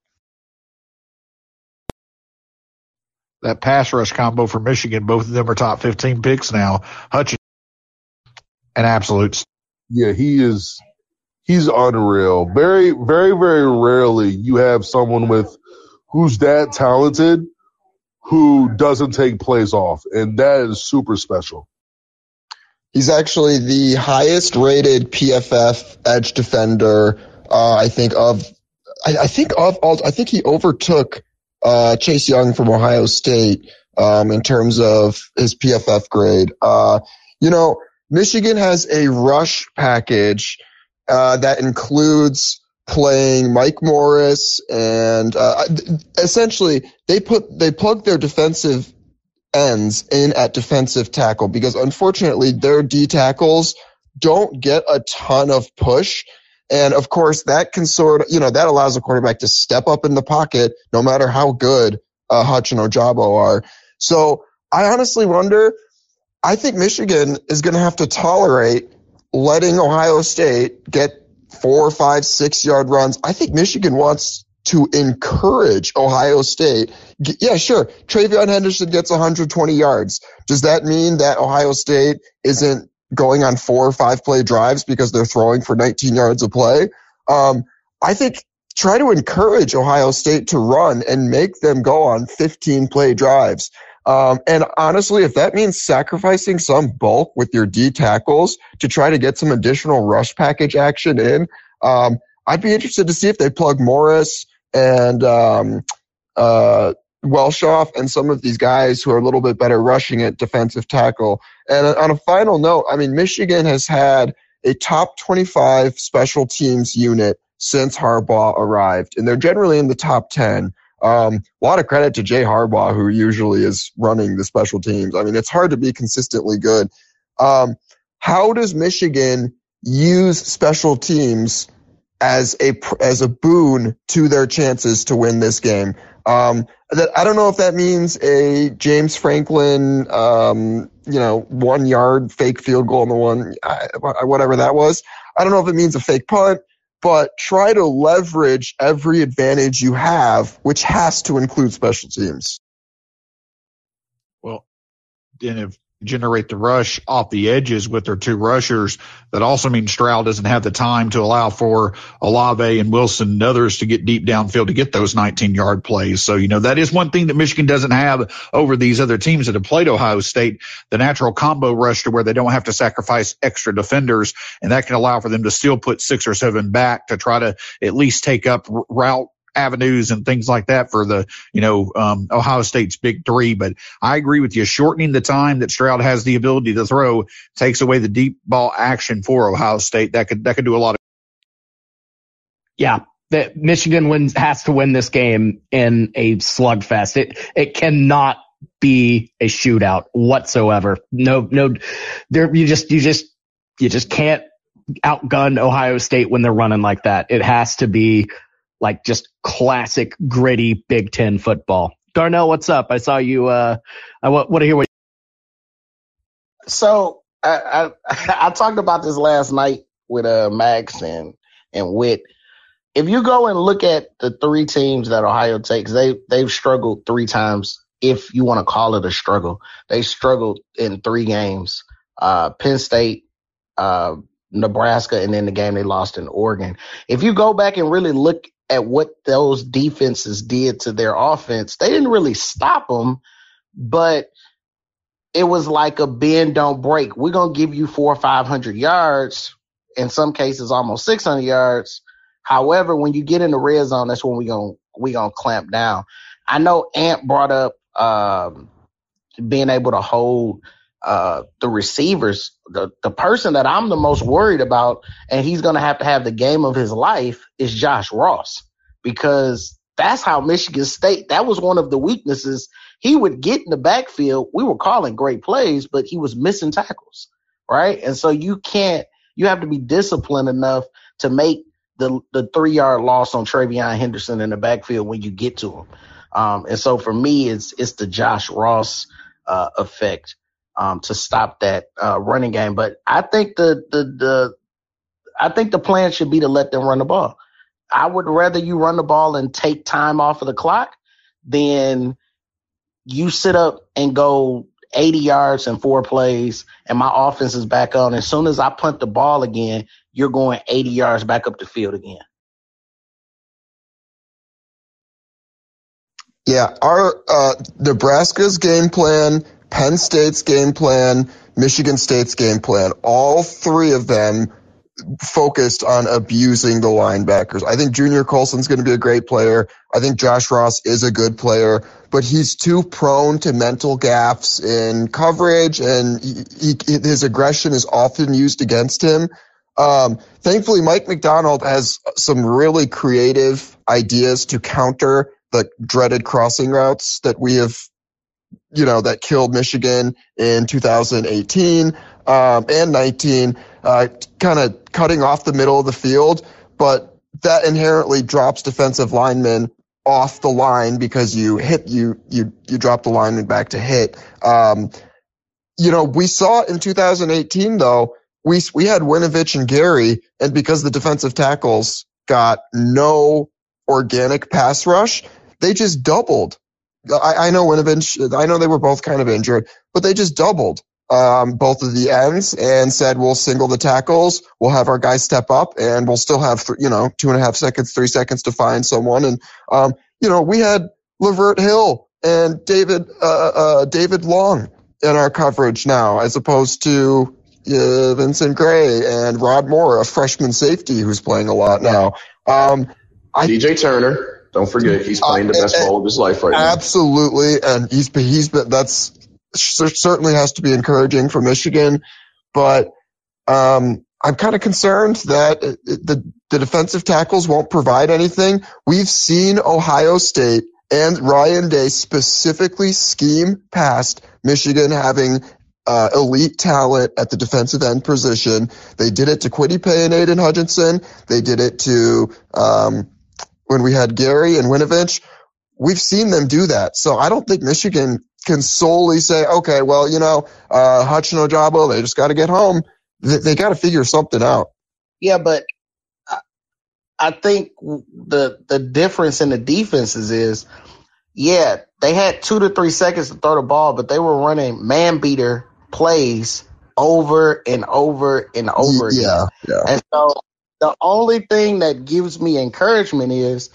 That pass rush combo for Michigan, both of them are top fifteen picks now. Hutchinson, an absolute. Yeah, he is. He's unreal. Very, very, very rarely you have someone with who's that talented who doesn't take plays off, and that is super special. He's actually the highest rated P F F edge defender. Uh, I think of, I, I think of all, I think he overtook, uh, Chase Young from Ohio State, um, in terms of his P F F grade. Uh, you know, Michigan has a rush package, uh, that includes playing Mike Morris and, uh, essentially they put, they plug their defensive ends in at defensive tackle, because unfortunately their D tackles don't get a ton of push. And of course that can sort of, you know, that allows a quarterback to step up in the pocket no matter how good uh, Hutch and Ojabo are. So I honestly wonder, I think Michigan is going to have to tolerate letting Ohio State get four, five, six yard runs. I think Michigan wants to encourage Ohio State. Yeah, sure. TreVeyon Henderson gets one hundred twenty yards. Does that mean that Ohio State isn't going on four or five play drives because they're throwing for nineteen yards a play? Um, I think try to encourage Ohio State to run and make them go on fifteen play drives. Um, and honestly, if that means sacrificing some bulk with your D tackles to try to get some additional rush package action in, um, I'd be interested to see if they plug Morris and um, uh, Welshoff and some of these guys who are a little bit better rushing at defensive tackle. And on a final note, I mean, Michigan has had a top twenty-five special teams unit since Harbaugh arrived, and they're generally in the top ten. Um, a lot of credit to Jay Harbaugh, who usually is running the special teams. I mean, it's hard to be consistently good. Um, how does Michigan use special teams as a as a boon to their chances to win this game? Um, that I don't know if that means a James Franklin, um, you know, one yard fake field goal on the one, whatever that was. I don't know if it means a fake punt, but try to leverage every advantage you have, which has to include special teams. Well, then if generate the rush off the edges with their two rushers, that also means Stroud doesn't have the time to allow for Olave and Wilson and others to get deep downfield to get those nineteen yard plays. So, you know, that is one thing that Michigan doesn't have over these other teams that have played Ohio State, the natural combo rush to where they don't have to sacrifice extra defenders, and that can allow for them to still put six or seven back to try to at least take up route avenues and things like that for the, you know, um, Ohio State's big three. But I agree with you. Shortening the time that Stroud has the ability to throw takes away the deep ball action for Ohio State. That could, that could do a lot of. Yeah. That Michigan wins, has to win this game in a slugfest. It, it cannot be a shootout whatsoever. No, no, there, you just, you just, you just can't outgun Ohio State when they're running like that. It has to be like just classic gritty Big Ten football. Darnell, what's up? I saw you. Uh, I want, want to hear what. So I, I I talked about this last night with uh Max and and Whit. if you go and look at the three teams that Ohio takes, they, they've struggled three times, if you want to call it a struggle. They struggled in three games. Uh, Penn State, uh, Nebraska, and then the game they lost in Oregon. If you go back and really look at what those defenses did to their offense, they didn't really stop them, but it was like a bend, don't break. We're going to give you four or five hundred yards, in some cases almost six hundred yards. However, when you get in the red zone, that's when we're going we gonna clamp down. I know Ant brought up um, being able to hold uh, the receivers. The, the person that I'm the most worried about, and he's going to have to have the game of his life, is Josh Ross, because that's how Michigan State, that was one of the weaknesses. He would get in the backfield. We were calling great plays, but he was missing tackles, right? And so you can't, you have to be disciplined enough to make the the three-yard loss on Travion Henderson in the backfield when you get to him. Um, and so for me, it's it's the Josh Ross uh, effect um, to stop that uh, running game. But I think the the the I think the plan should be to let them run the ball. I would rather you run the ball and take time off of the clock than you sit up and go eighty yards in four plays and my offense is back on. As soon as I punt the ball again, you're going eighty yards back up the field again. Yeah, our uh, Nebraska's game plan, Penn State's game plan, Michigan State's game plan, all three of them focused on abusing the linebackers. I think Junior Colson's going to be a great player. I think Josh Ross is a good player, but he's too prone to mental gaffes in coverage, and he, he, his aggression is often used against him. Um, thankfully, Mike McDonald has some really creative ideas to counter the dreaded crossing routes that we have, you know, that killed Michigan in two thousand eighteen um, and nineteen, uh, kind of cutting off the middle of the field. But that inherently drops defensive linemen off the line because you hit you you you drop the lineman back to hit. Um, you know, we saw in two thousand eighteen though. We we had Winovich and Gary, and because the defensive tackles got no organic pass rush, they just doubled. I, I know Winovich, I know they were both kind of injured, but they just doubled um, both of the ends and said, we'll single the tackles, we'll have our guys step up, and we'll still have, th- you know, two and a half seconds, three seconds to find someone. And, um, you know, we had Lavert Hill and David uh, uh, David Long in our coverage now, as opposed to Uh, Vincent Gray and Rod Moore, a freshman safety who's playing a lot now. Um, I, D J Turner, don't forget, he's playing the best uh, ball of his life right now. Absolutely, and he's he's been, that's certainly has to be encouraging for Michigan, but um, I'm kind of concerned that the the defensive tackles won't provide anything. We've seen Ohio State and Ryan Day specifically scheme past Michigan having Uh, elite talent at the defensive end position. They did it to Kwity Paye and Aiden Hutchinson. They did it to um, when we had Gary and Winovich. We've seen them do that. So I don't think Michigan can solely say, okay, well, you know, uh, Hutch and Ojabo, they just got to get home. They, they got to figure something out. Yeah, but I, I think the the difference in the defenses is, yeah, they had two to three seconds to throw the ball, but they were running man beater plays over and over and over again. Yeah, yeah. And so the only thing that gives me encouragement is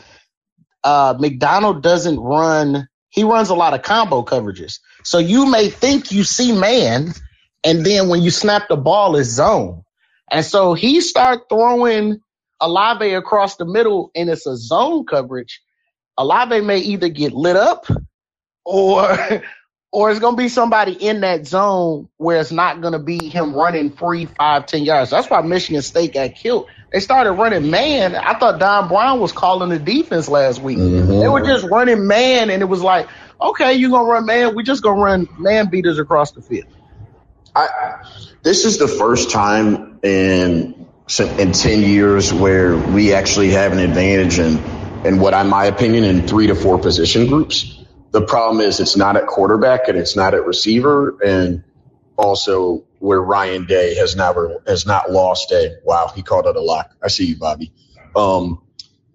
uh, McDonald doesn't run – he runs a lot of combo coverages. So you may think you see man, and then when you snap the ball, it's zone. And so he start throwing Olave across the middle, and it's a zone coverage. Olave may either get lit up or – or it's going to be somebody in that zone where it's not going to be him running free five, ten yards. That's why Michigan State got killed. They started running man. I thought Don Brown was calling the defense last week. Mm-hmm. They were just running man, and it was like, okay, you're going to run man. We're just going to run man beaters across the field. I, this is the first time in in ten years where we actually have an advantage in, in what, in my opinion, in three to four position groups. The problem is it's not at quarterback and it's not at receiver, and also where Ryan Day has never has not lost a wow he called it a lock. I see you, Bobby. Um,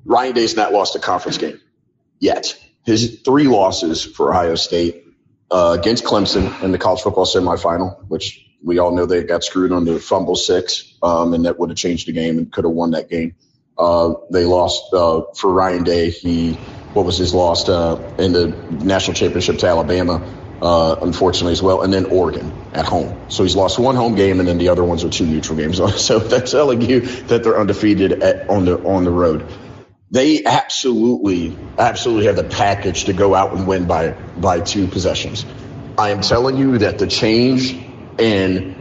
Ryan Day's not lost a conference game yet. His three losses for Ohio State uh, against Clemson in the college football semifinal, which we all know they got screwed on the fumble six, um, and that would have changed the game and could have won that game. Uh, they lost uh, for Ryan Day. He, what was his loss uh, in the national championship to Alabama, uh, unfortunately as well, and then Oregon at home. So he's lost one home game, and then the other ones are two neutral games. So that's telling you that they're undefeated at, on the on the road. They absolutely, absolutely have the package to go out and win by by two possessions. I am telling you that the change in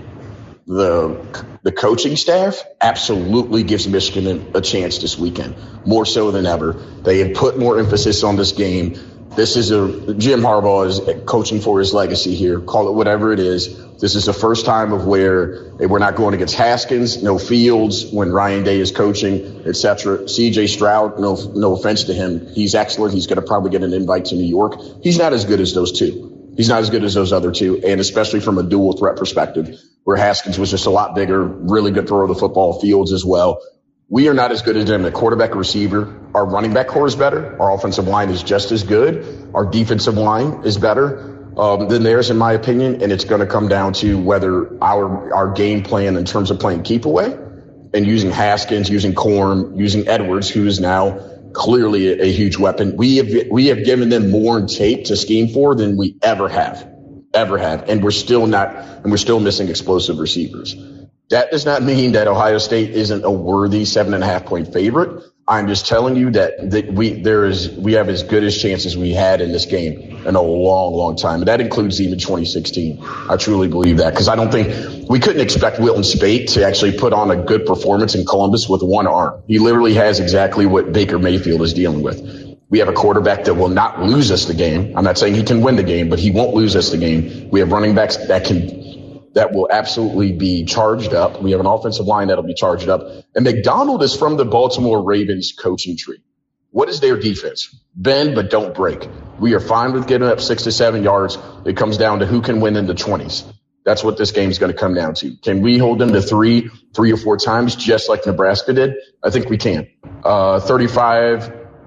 the the coaching staff absolutely gives Michigan a chance this weekend, more so than ever. They have put more emphasis on this game. This is a Jim Harbaugh is coaching for his legacy here. Call it whatever it is. This is the first time of where we're not going against Haskins, no Fields when Ryan Day is coaching, et cetera. C J Stroud, no no offense to him, he's excellent. He's going to probably get an invite to New York. He's not as good as those two. He's not as good as those other two, and especially from a dual threat perspective, where Haskins was just a lot bigger, really good throw of the football, Fields as well. We are not as good as them at quarterback, receiver. Our running back core is better. Our offensive line is just as good. Our defensive line is better um, than theirs, in my opinion, and it's going to come down to whether our our game plan in terms of playing keep away and using Haskins, using Corm, using Edwards, who is now clearly a, a huge weapon. We have we have given them more in tape to scheme for than we ever have, ever have, and we're still not, and we're still missing explosive receivers. That does not mean that Ohio State isn't a worthy seven and a half point favorite. I'm just telling you that, that we there is we have as good as chances we had in this game in a long, long time. And that includes even twenty sixteen. I truly believe that, because I don't think we couldn't expect Wilton Speight to actually put on a good performance in Columbus with one arm. He literally has exactly what Baker Mayfield is dealing with. We have a quarterback that will not lose us the game. I'm not saying he can win the game, but he won't lose us the game. We have running backs that can that will absolutely be charged up. We have an offensive line that'll be charged up. And McDonald is from the Baltimore Ravens coaching tree. What is their defense? Bend, but don't break. We are fine with getting up six to seven yards. It comes down to who can win in the twenties. That's what this game is going to come down to. Can we hold them to three, three or four times, just like Nebraska did? I think we can. Uh, thirty-five,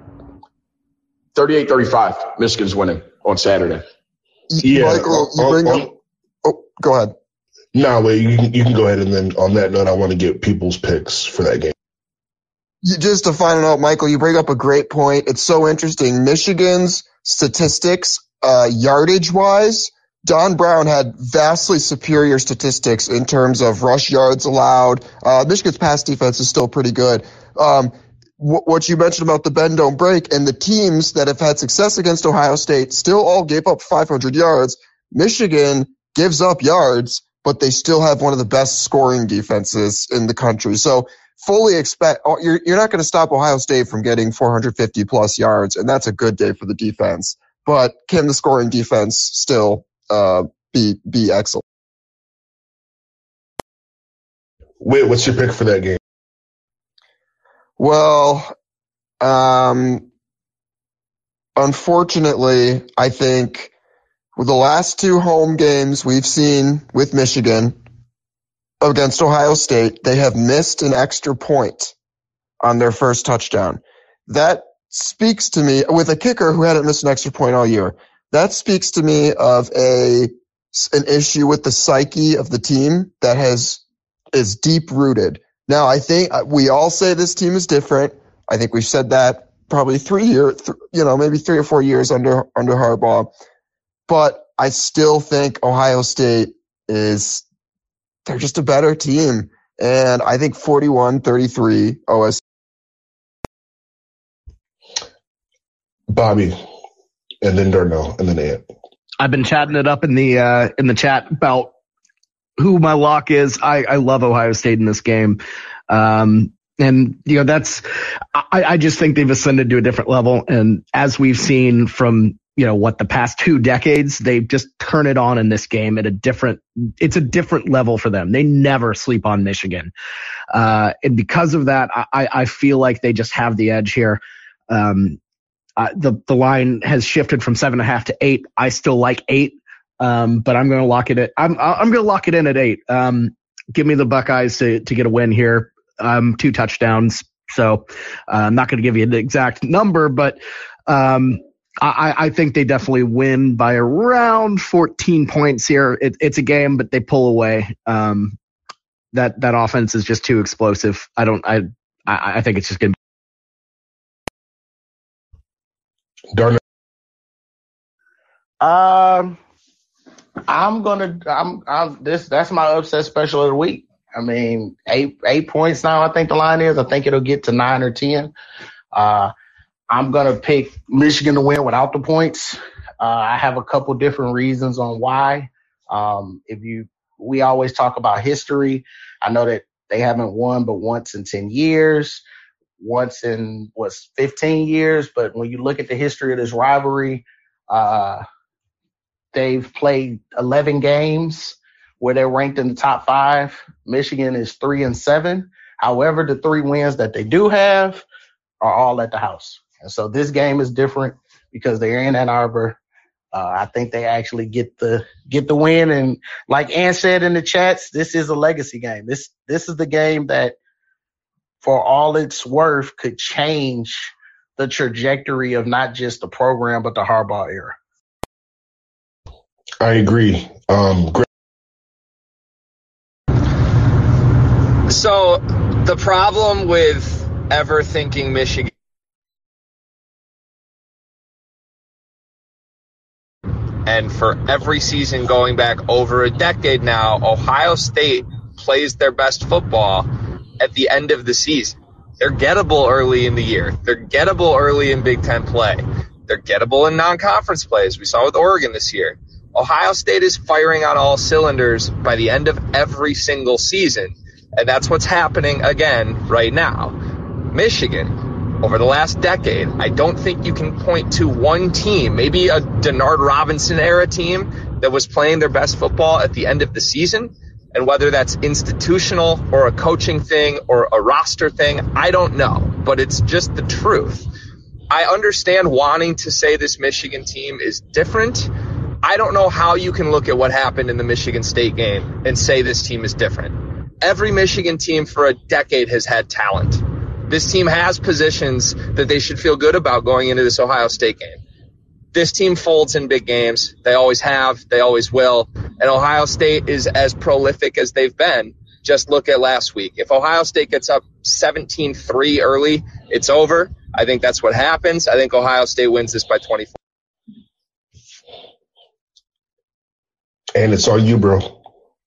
thirty-eight thirty-five, Michigan's winning on Saturday. Yeah. Michael, you bring up, oh, go ahead. No, wait, you can, you can go ahead, and then on that note, I want to get people's picks for that game. Just to final note, Michael, you bring up a great point. It's so interesting. Michigan's statistics, uh, yardage-wise, Don Brown had vastly superior statistics in terms of rush yards allowed. Uh, Michigan's pass defense is still pretty good. Um, w- what you mentioned about the bend, don't break, and the teams that have had success against Ohio State still all gave up five hundred yards. Michigan gives up yards, but they still have one of the best scoring defenses in the country. So fully expect you're you're not going to stop Ohio State from getting four hundred fifty plus yards, and that's a good day for the defense. But can the scoring defense still uh, be be excellent? Wait, what's your pick for that game? Well, um, unfortunately, I think with the last two home games we've seen with Michigan against Ohio State, they have missed an extra point on their first touchdown. That speaks to me, with a kicker who hadn't missed an extra point all year, that speaks to me of a an issue with the psyche of the team that has is deep rooted. Now, I think we all say this team is different. I think we've said that probably three years, th- you know, maybe three or four years under under Harbaugh. But I still think Ohio State is, they're just a better team. And I think forty-one thirty-three O S U. Bobby, and then Darnell, and then Ant. I've been chatting it up in the uh, in the chat about who my lock is. I, I love Ohio State in this game. Um, and, you know, that's, I, I just think they've ascended to a different level. And as we've seen from, you know, what the past two decades, they just turn it on in this game at a different, it's a different level for them. They never sleep on Michigan. Uh, and because of that, I, I feel like they just have the edge here. Um, uh, the, the line has shifted from seven and a half to eight. I still like eight. Um, but I'm going to lock it at, I'm, I'm going to lock it in at eight. Um, give me the Buckeyes to, to get a win here. Um, two touchdowns, So uh, I'm not going to give you an exact number, but um, I, I think they definitely win by around fourteen points here. It, it's a game, but they pull away. Um, that that offense is just too explosive. I don't. I I, I think it's just going to. Darnell. Um, I'm gonna. I'm. I'm. This. That's my upset special of the week. I mean, eight eight points now. I think the line is. I think it'll get to nine or ten. Uh, I'm gonna pick Michigan to win without the points. Uh, I have a couple different reasons on why. Um, if you, we always talk about history. I know that they haven't won but once in ten years, once in what's fifteen years. But when you look at the history of this rivalry, uh, they've played eleven games where they're ranked in the top five. Michigan is three and seven. However, the three wins that they do have are all at the house. And so this game is different because they're in Ann Arbor. Uh, I think they actually get the get the win. And like Ann said in the chats, this is a legacy game. This this is the game that, for all it's worth, could change the trajectory of not just the program but the Harbaugh era. I agree. Um, great. So the problem with ever thinking Michigan and for every season going back over a decade now, Ohio State plays their best football at the end of the season. They're gettable early in the year. They're gettable early in Big Ten play. They're gettable in non-conference plays. We saw with Oregon this year. Ohio State is firing on all cylinders by the end of every single season. And that's what's happening again right now. Michigan, over the last decade, I don't think you can point to one team, maybe a Denard Robinson era team that was playing their best football at the end of the season. And whether that's institutional or a coaching thing or a roster thing, I don't know. But it's just the truth. I understand wanting to say this Michigan team is different. I don't know how you can look at what happened in the Michigan State game and say this team is different. Every Michigan team for a decade has had talent. This team has positions that they should feel good about going into this Ohio State game. This team folds in big games. They always have. They always will. And Ohio State is as prolific as they've been. Just look at last week. If Ohio State gets up seventeen three early, it's over. I think that's what happens. I think Ohio State wins this by twenty-four. And it's all you, bro.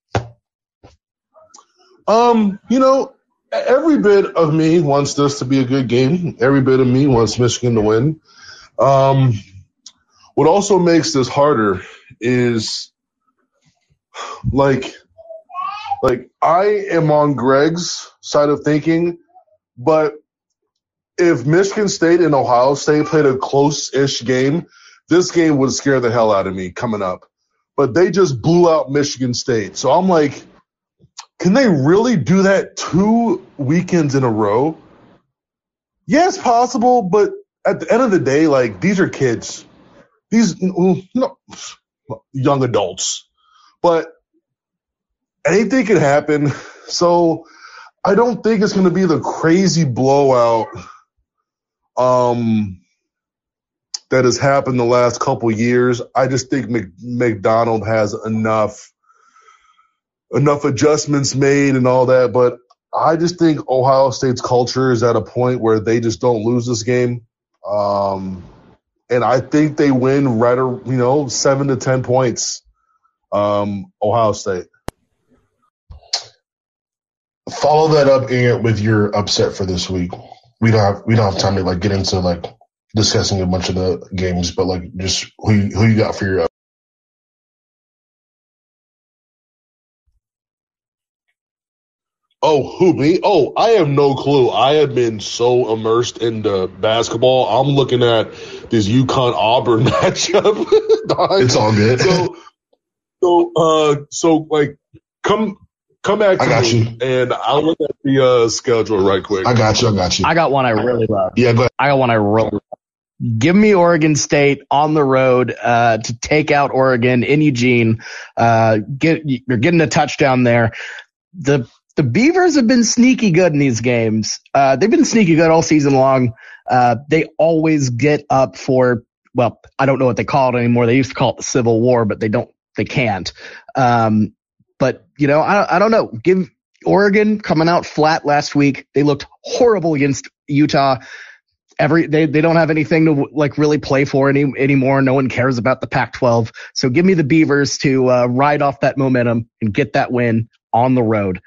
Um, you know, every bit of me wants this to be a good game. Every bit of me wants Michigan to win. Um, what also makes this harder is, like, like I am on Greg's side of thinking, but if Michigan State and Ohio State played a close-ish game, this game would scare the hell out of me coming up. But they just blew out Michigan State. So I'm like, can they really do that two weekends in a row? Yeah, it's possible, but at the end of the day, like, these are kids. These, you know, young adults. But anything can happen. So I don't think it's going to be the crazy blowout um, that has happened the last couple years. I just think Mc, McDonald has enough enough adjustments made and all that. But I just think Ohio State's culture is at a point where they just don't lose this game. Um, and I think they win right, or, you know, seven to ten points. Um, Ohio State. Follow that up, Ant, with your upset for this week. We don't have we don't have time to like get into like discussing a bunch of the games, but like just who you, who you got for your. Oh, who, me? Oh, I have no clue. I have been so immersed into basketball. I'm looking at this UConn Auburn matchup. It's all good. So, so, uh, so like, come, come back to I got me, you. and I'll look at the uh, schedule right quick. I got you. I got you. I got one I really love. Yeah, go ahead. I got one I really love. Give me Oregon State on the road uh, to take out Oregon in Eugene. Uh, get you're getting a touchdown there. The the Beavers have been sneaky good in these games. Uh, they've been sneaky good all season long. Uh, they always get up for, well, I don't know what they call it anymore. They used to call it the Civil War, but they don't, they can't. Um, but, you know, I, I don't know. Give Oregon coming out flat last week. They looked horrible against Utah. Every they, they don't have anything to like really play for any anymore. No one cares about the Pac twelve. So give me the Beavers to uh, ride off that momentum and get that win on the road.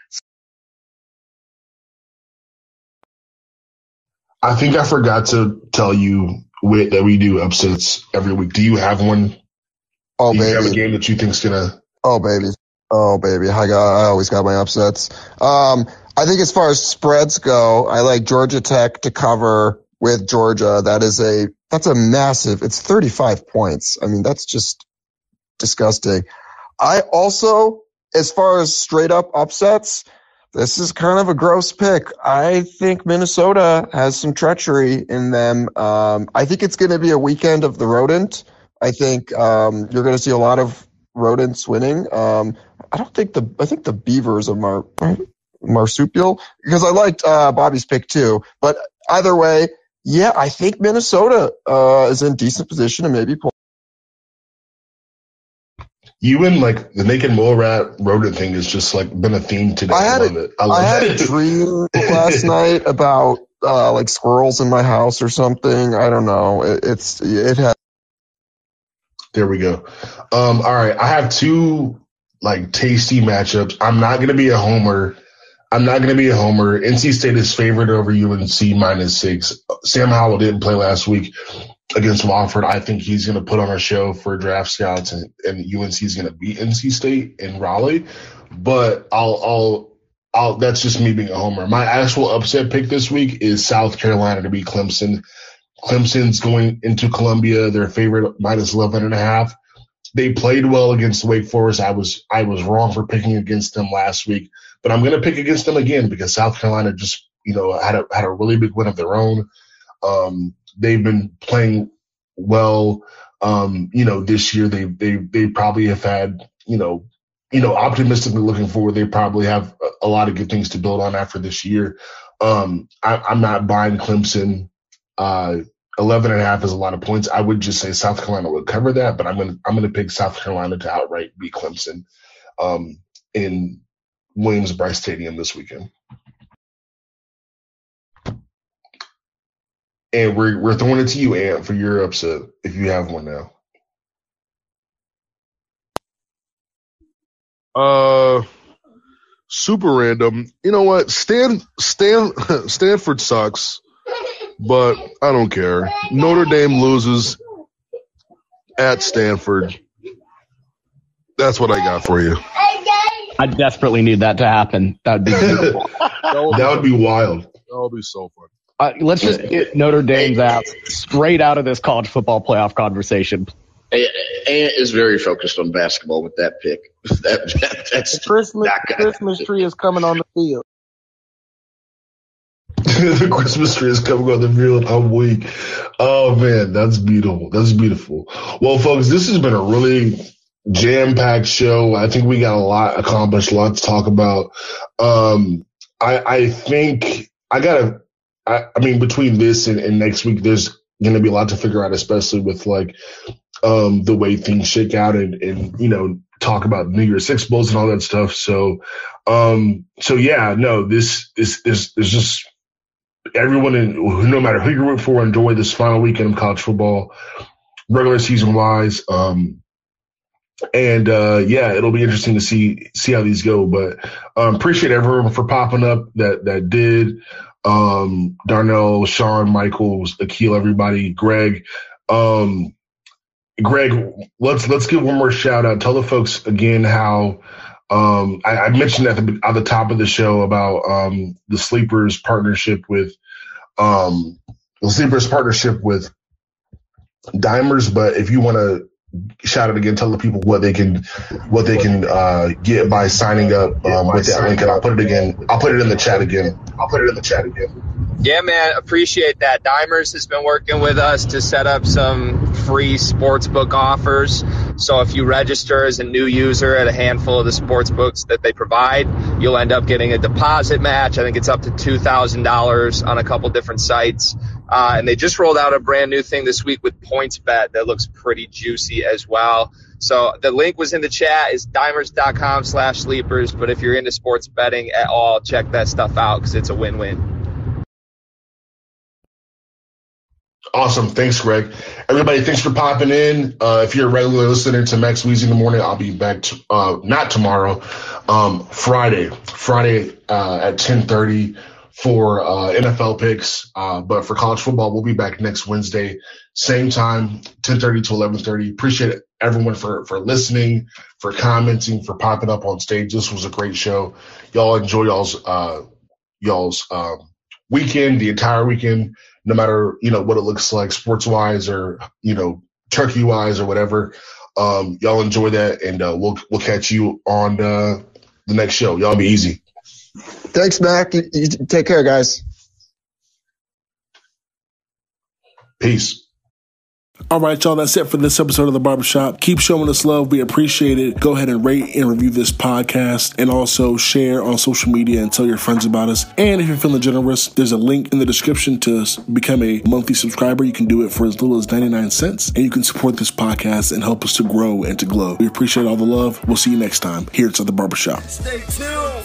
I think I forgot to tell you, Whit, that we do upsets every week. Do you have one? Oh, do you baby. have a game that you think's gonna? Oh, baby. Oh, baby. I got. I always got my upsets. Um, I think as far as spreads go, I like Georgia Tech to cover with Georgia. That is a that's a massive. It's thirty-five points. I mean, that's just disgusting. I also, as far as straight up upsets, this is kind of a gross pick. I think Minnesota has some treachery in them. Um, I think it's going to be a weekend of the rodent. I think um, you're going to see a lot of rodents winning. Um, I don't think the I think the Beavers are mar, marsupial because I liked uh, Bobby's pick too. But either way, yeah, I think Minnesota uh, is in decent position and maybe pull. You and like the naked mole rat rodent thing has just like been a theme today. I had I love a, it. I, love I had it. a dream last night about uh, like squirrels in my house or something. I don't know. It, it's it had. There we go. Um, all right, I have two like tasty matchups. I'm not going to be a homer. I'm not going to be a homer. N C State is favored over U N C minus six. Sam Howell didn't play last week against Wofford. I think he's going to put on a show for draft scouts, and, and U N C is going to beat N C State in Raleigh. But I'll, I'll, I'll. That's just me being a homer. My actual upset pick this week is South Carolina to beat Clemson. Clemson's going into Columbia. They're favorite minus eleven and a half. They played well against Wake Forest. I was I was wrong for picking against them last week, but I'm going to pick against them again because South Carolina just you know had a had a really big win of their own. Um, they've been playing well. Um, you know this year they they they probably have had you know you know optimistically looking forward. They probably have a, a lot of good things to build on after this year. Um, I, I'm not buying Clemson. Uh, eleven and a half is a lot of points. I would just say South Carolina would cover that, but I'm going to, I'm going to pick South Carolina to outright beat Clemson, um, in Williams-Brice Stadium this weekend. And we're, we're throwing it to you, Ant, for your upset, if you have one now. Uh, super random. You know what? Stan, Stan, Stanford sucks. But I don't care. Notre Dame loses at Stanford. That's what I got for you. I desperately need that to happen. That would be beautiful. That would be wild. That would be so fun. Uh, let's just get Notre Dame's out straight out of this college football playoff conversation. Ant is very focused on basketball with that pick. That, that, that's the Christmas, Christmas tree is coming on the field. The Christmas tree is coming on the field all week. Oh man, that's beautiful. That's beautiful. Well, folks, this has been a really jam-packed show. I think we got a lot accomplished, a lot to talk about. Um, I, I think I gotta. I, I mean, between this and, and next week, there's going to be a lot to figure out, especially with like um, the way things shake out, and, and you know, talk about New Year's Six bowls and all that stuff. So, um, so yeah, no, this is is is just. Everyone, in, no matter who you root for, enjoy this final weekend of college football, regular season wise. Um, and uh, yeah, it'll be interesting to see see how these go. But um, appreciate everyone for popping up that that did. Um, Darnell, Sean, Michael, Akil, everybody, Greg. Um, Greg, let's let's give one more shout out. Tell the folks again how. Um, I, I mentioned at the, at the top of the show about um, the Sleepers partnership with um, the Sleepers partnership with Dimers. But if you want to shout it again, tell the people what they can what they can uh, get by signing up um, with that link, and I'll put it again. I'll put it in the chat again. I'll put it in the chat again. Yeah, man, appreciate that. Dimers has been working with us to set up some free sportsbook offers. So if you register as a new user at a handful of the sportsbooks that they provide, you'll end up getting a deposit match. I think it's up to two thousand dollars on a couple different sites. Uh, and they just rolled out a brand new thing this week with PointsBet that looks pretty juicy as well. So the link was in the chat. Is dimers.com slash sleepers. But if you're into sports betting at all, check that stuff out because it's a win-win. Awesome. Thanks, Greg. Everybody, thanks for popping in. Uh, if you're a regular listener to Max Weezy in the morning, I'll be back, to, uh, not tomorrow, um, Friday, Friday uh, at ten thirty for uh, N F L picks. Uh, but for college football, we'll be back next Wednesday, same time, ten thirty to eleven thirty. Appreciate everyone for, for listening, for commenting, for popping up on stage. This was a great show. Y'all enjoy y'all's uh, y'all's um, weekend, the entire weekend, no matter, you know, what it looks like sports-wise or, you know, turkey-wise or whatever. Um, y'all enjoy that, and uh, we'll we'll catch you on uh, the next show. Y'all be easy. Thanks, Mac. You, you take care, guys. Peace. All right, y'all, that's it for this episode of The Barbershop. Keep showing us love. We appreciate it. Go ahead and rate and review this podcast, and also share on social media and tell your friends about us. And if you're feeling generous, there's a link in the description to become a monthly subscriber. You can do it for as little as ninety-nine cents, and you can support this podcast and help us to grow and to glow. We appreciate all the love. We'll see you next time here at The Barbershop. Stay tuned.